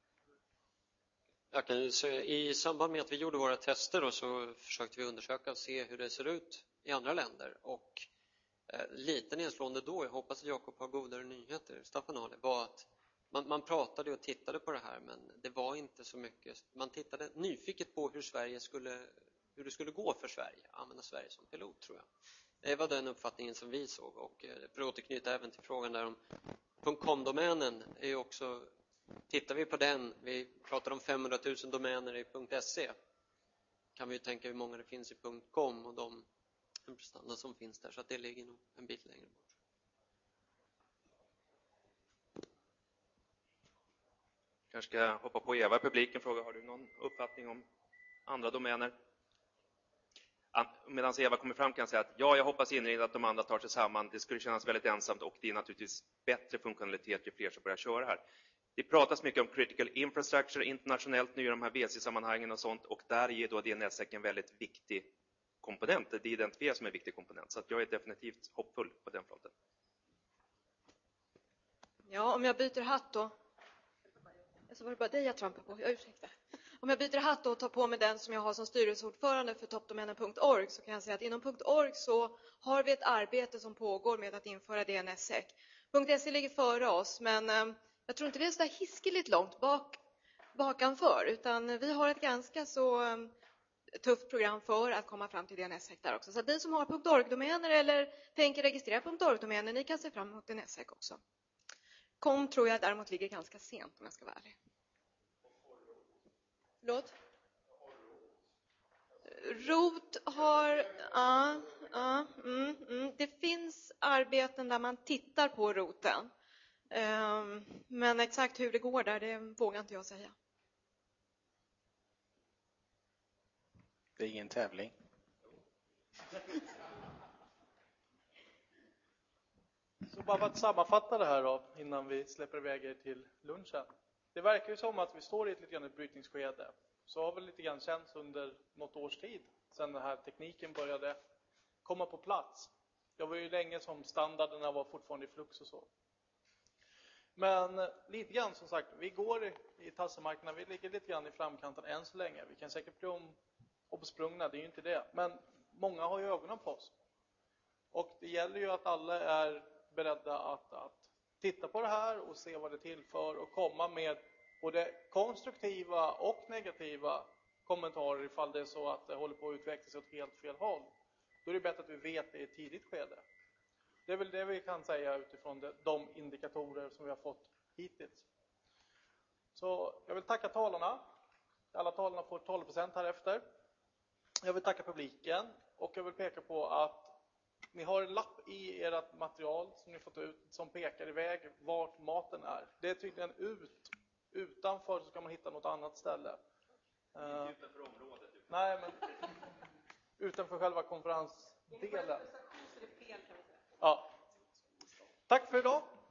Jag kan säga, i samband med att vi gjorde våra tester då, så försökte vi undersöka och se hur det ser ut i andra länder. Och eh, lite nedslående då, jag hoppas att Jakob har godare nyheter, Staffan har det, var att man, man pratade och tittade på det här, men det var inte så mycket. Man tittade nyfiket på hur Sverige skulle, hur det skulle gå för Sverige, använda Sverige som pilot, tror jag. Det var den uppfattningen som vi såg. Och eh, för att återknyta även till frågan där om .com-domänen är ju också. Tittar vi på den, vi pratar om femhundratusen domäner i .se, kan vi ju tänka hur många det finns i .com och de prestanda som finns där, så att det ligger nog en bit längre bort. Kanske ska jag hoppa på Eva i publiken och fråga, har du någon uppfattning om andra domäner? Medan Eva kommer fram kan jag säga att ja, jag hoppas innerligt att de andra tar sig samman. Det skulle kännas väldigt ensamt och det är naturligtvis bättre funktionalitet ju fler som börjar köra här. Det pratas mycket om critical infrastructure internationellt nu i de här V C-sammanhangen och sånt, och där är då DNSSEC en väldigt viktig komponent. Det identifieras som en viktig komponent, så att jag är definitivt hoppfull på den fronten. Ja, om jag byter hatt då. Så var det bara dig jag trampade på, jag ursäktar. Om jag byter hatt och tar på mig den som jag har som styrelseordförande för toppdomänen punkt org, så kan jag säga att inom punkt org så har vi ett arbete som pågår med att införa DNSSEC. punkt se ligger före oss, men eh, jag tror inte det är så där hiskeligt långt bak, bakanför, utan vi har ett ganska så eh, tufft program för att komma fram till DNSSEC där också. Så att ni som har punkt org-domäner eller tänker registrera punkt org-domäner, ni kan se fram emot DNSSEC också. Kom tror jag däremot ligger ganska sent om jag ska vara ärlig. Förlåt? Rot har, ja, ja, mm, mm. Det finns arbeten där man tittar på roten. Um, men exakt hur det går där, det vågar inte jag säga. Det är ingen tävling. Så bara för att sammanfatta det här då, innan vi släpper iväg er till lunchen. Det verkar ju som att vi står i ett lite grann ett brytningsskede. Så har väl lite grann känts under något års tid sedan den här tekniken började komma på plats. Det var ju länge som standarderna var fortfarande i flux och så. Men lite grann som sagt, vi går i, i tassemarknaden, vi ligger lite grann i framkanten än så länge. Vi kan säkert bli om, omsprungna, det är ju inte det. Men många har ju ögonen på oss. Och det gäller ju att alla är beredda att, att titta på det här och se vad det tillför och komma med både konstruktiva och negativa kommentarer ifall det är så att det håller på att utvecklas åt helt fel håll. Då är det bättre att vi vet det i ett tidigt skede. Det är väl det vi kan säga utifrån det, de indikatorer som vi har fått hittills. Så jag vill tacka talarna. Alla talarna får tolv procent här efter. Jag vill tacka publiken och jag vill peka på att ni har en lapp i ert material som ni fått ut som pekar iväg vart maten är. Det är tydligen ut. Utanför så kan man hitta något annat ställe. Uh, utanför området? Nej, men utanför själva konferensdelen. Ja. Tack för idag.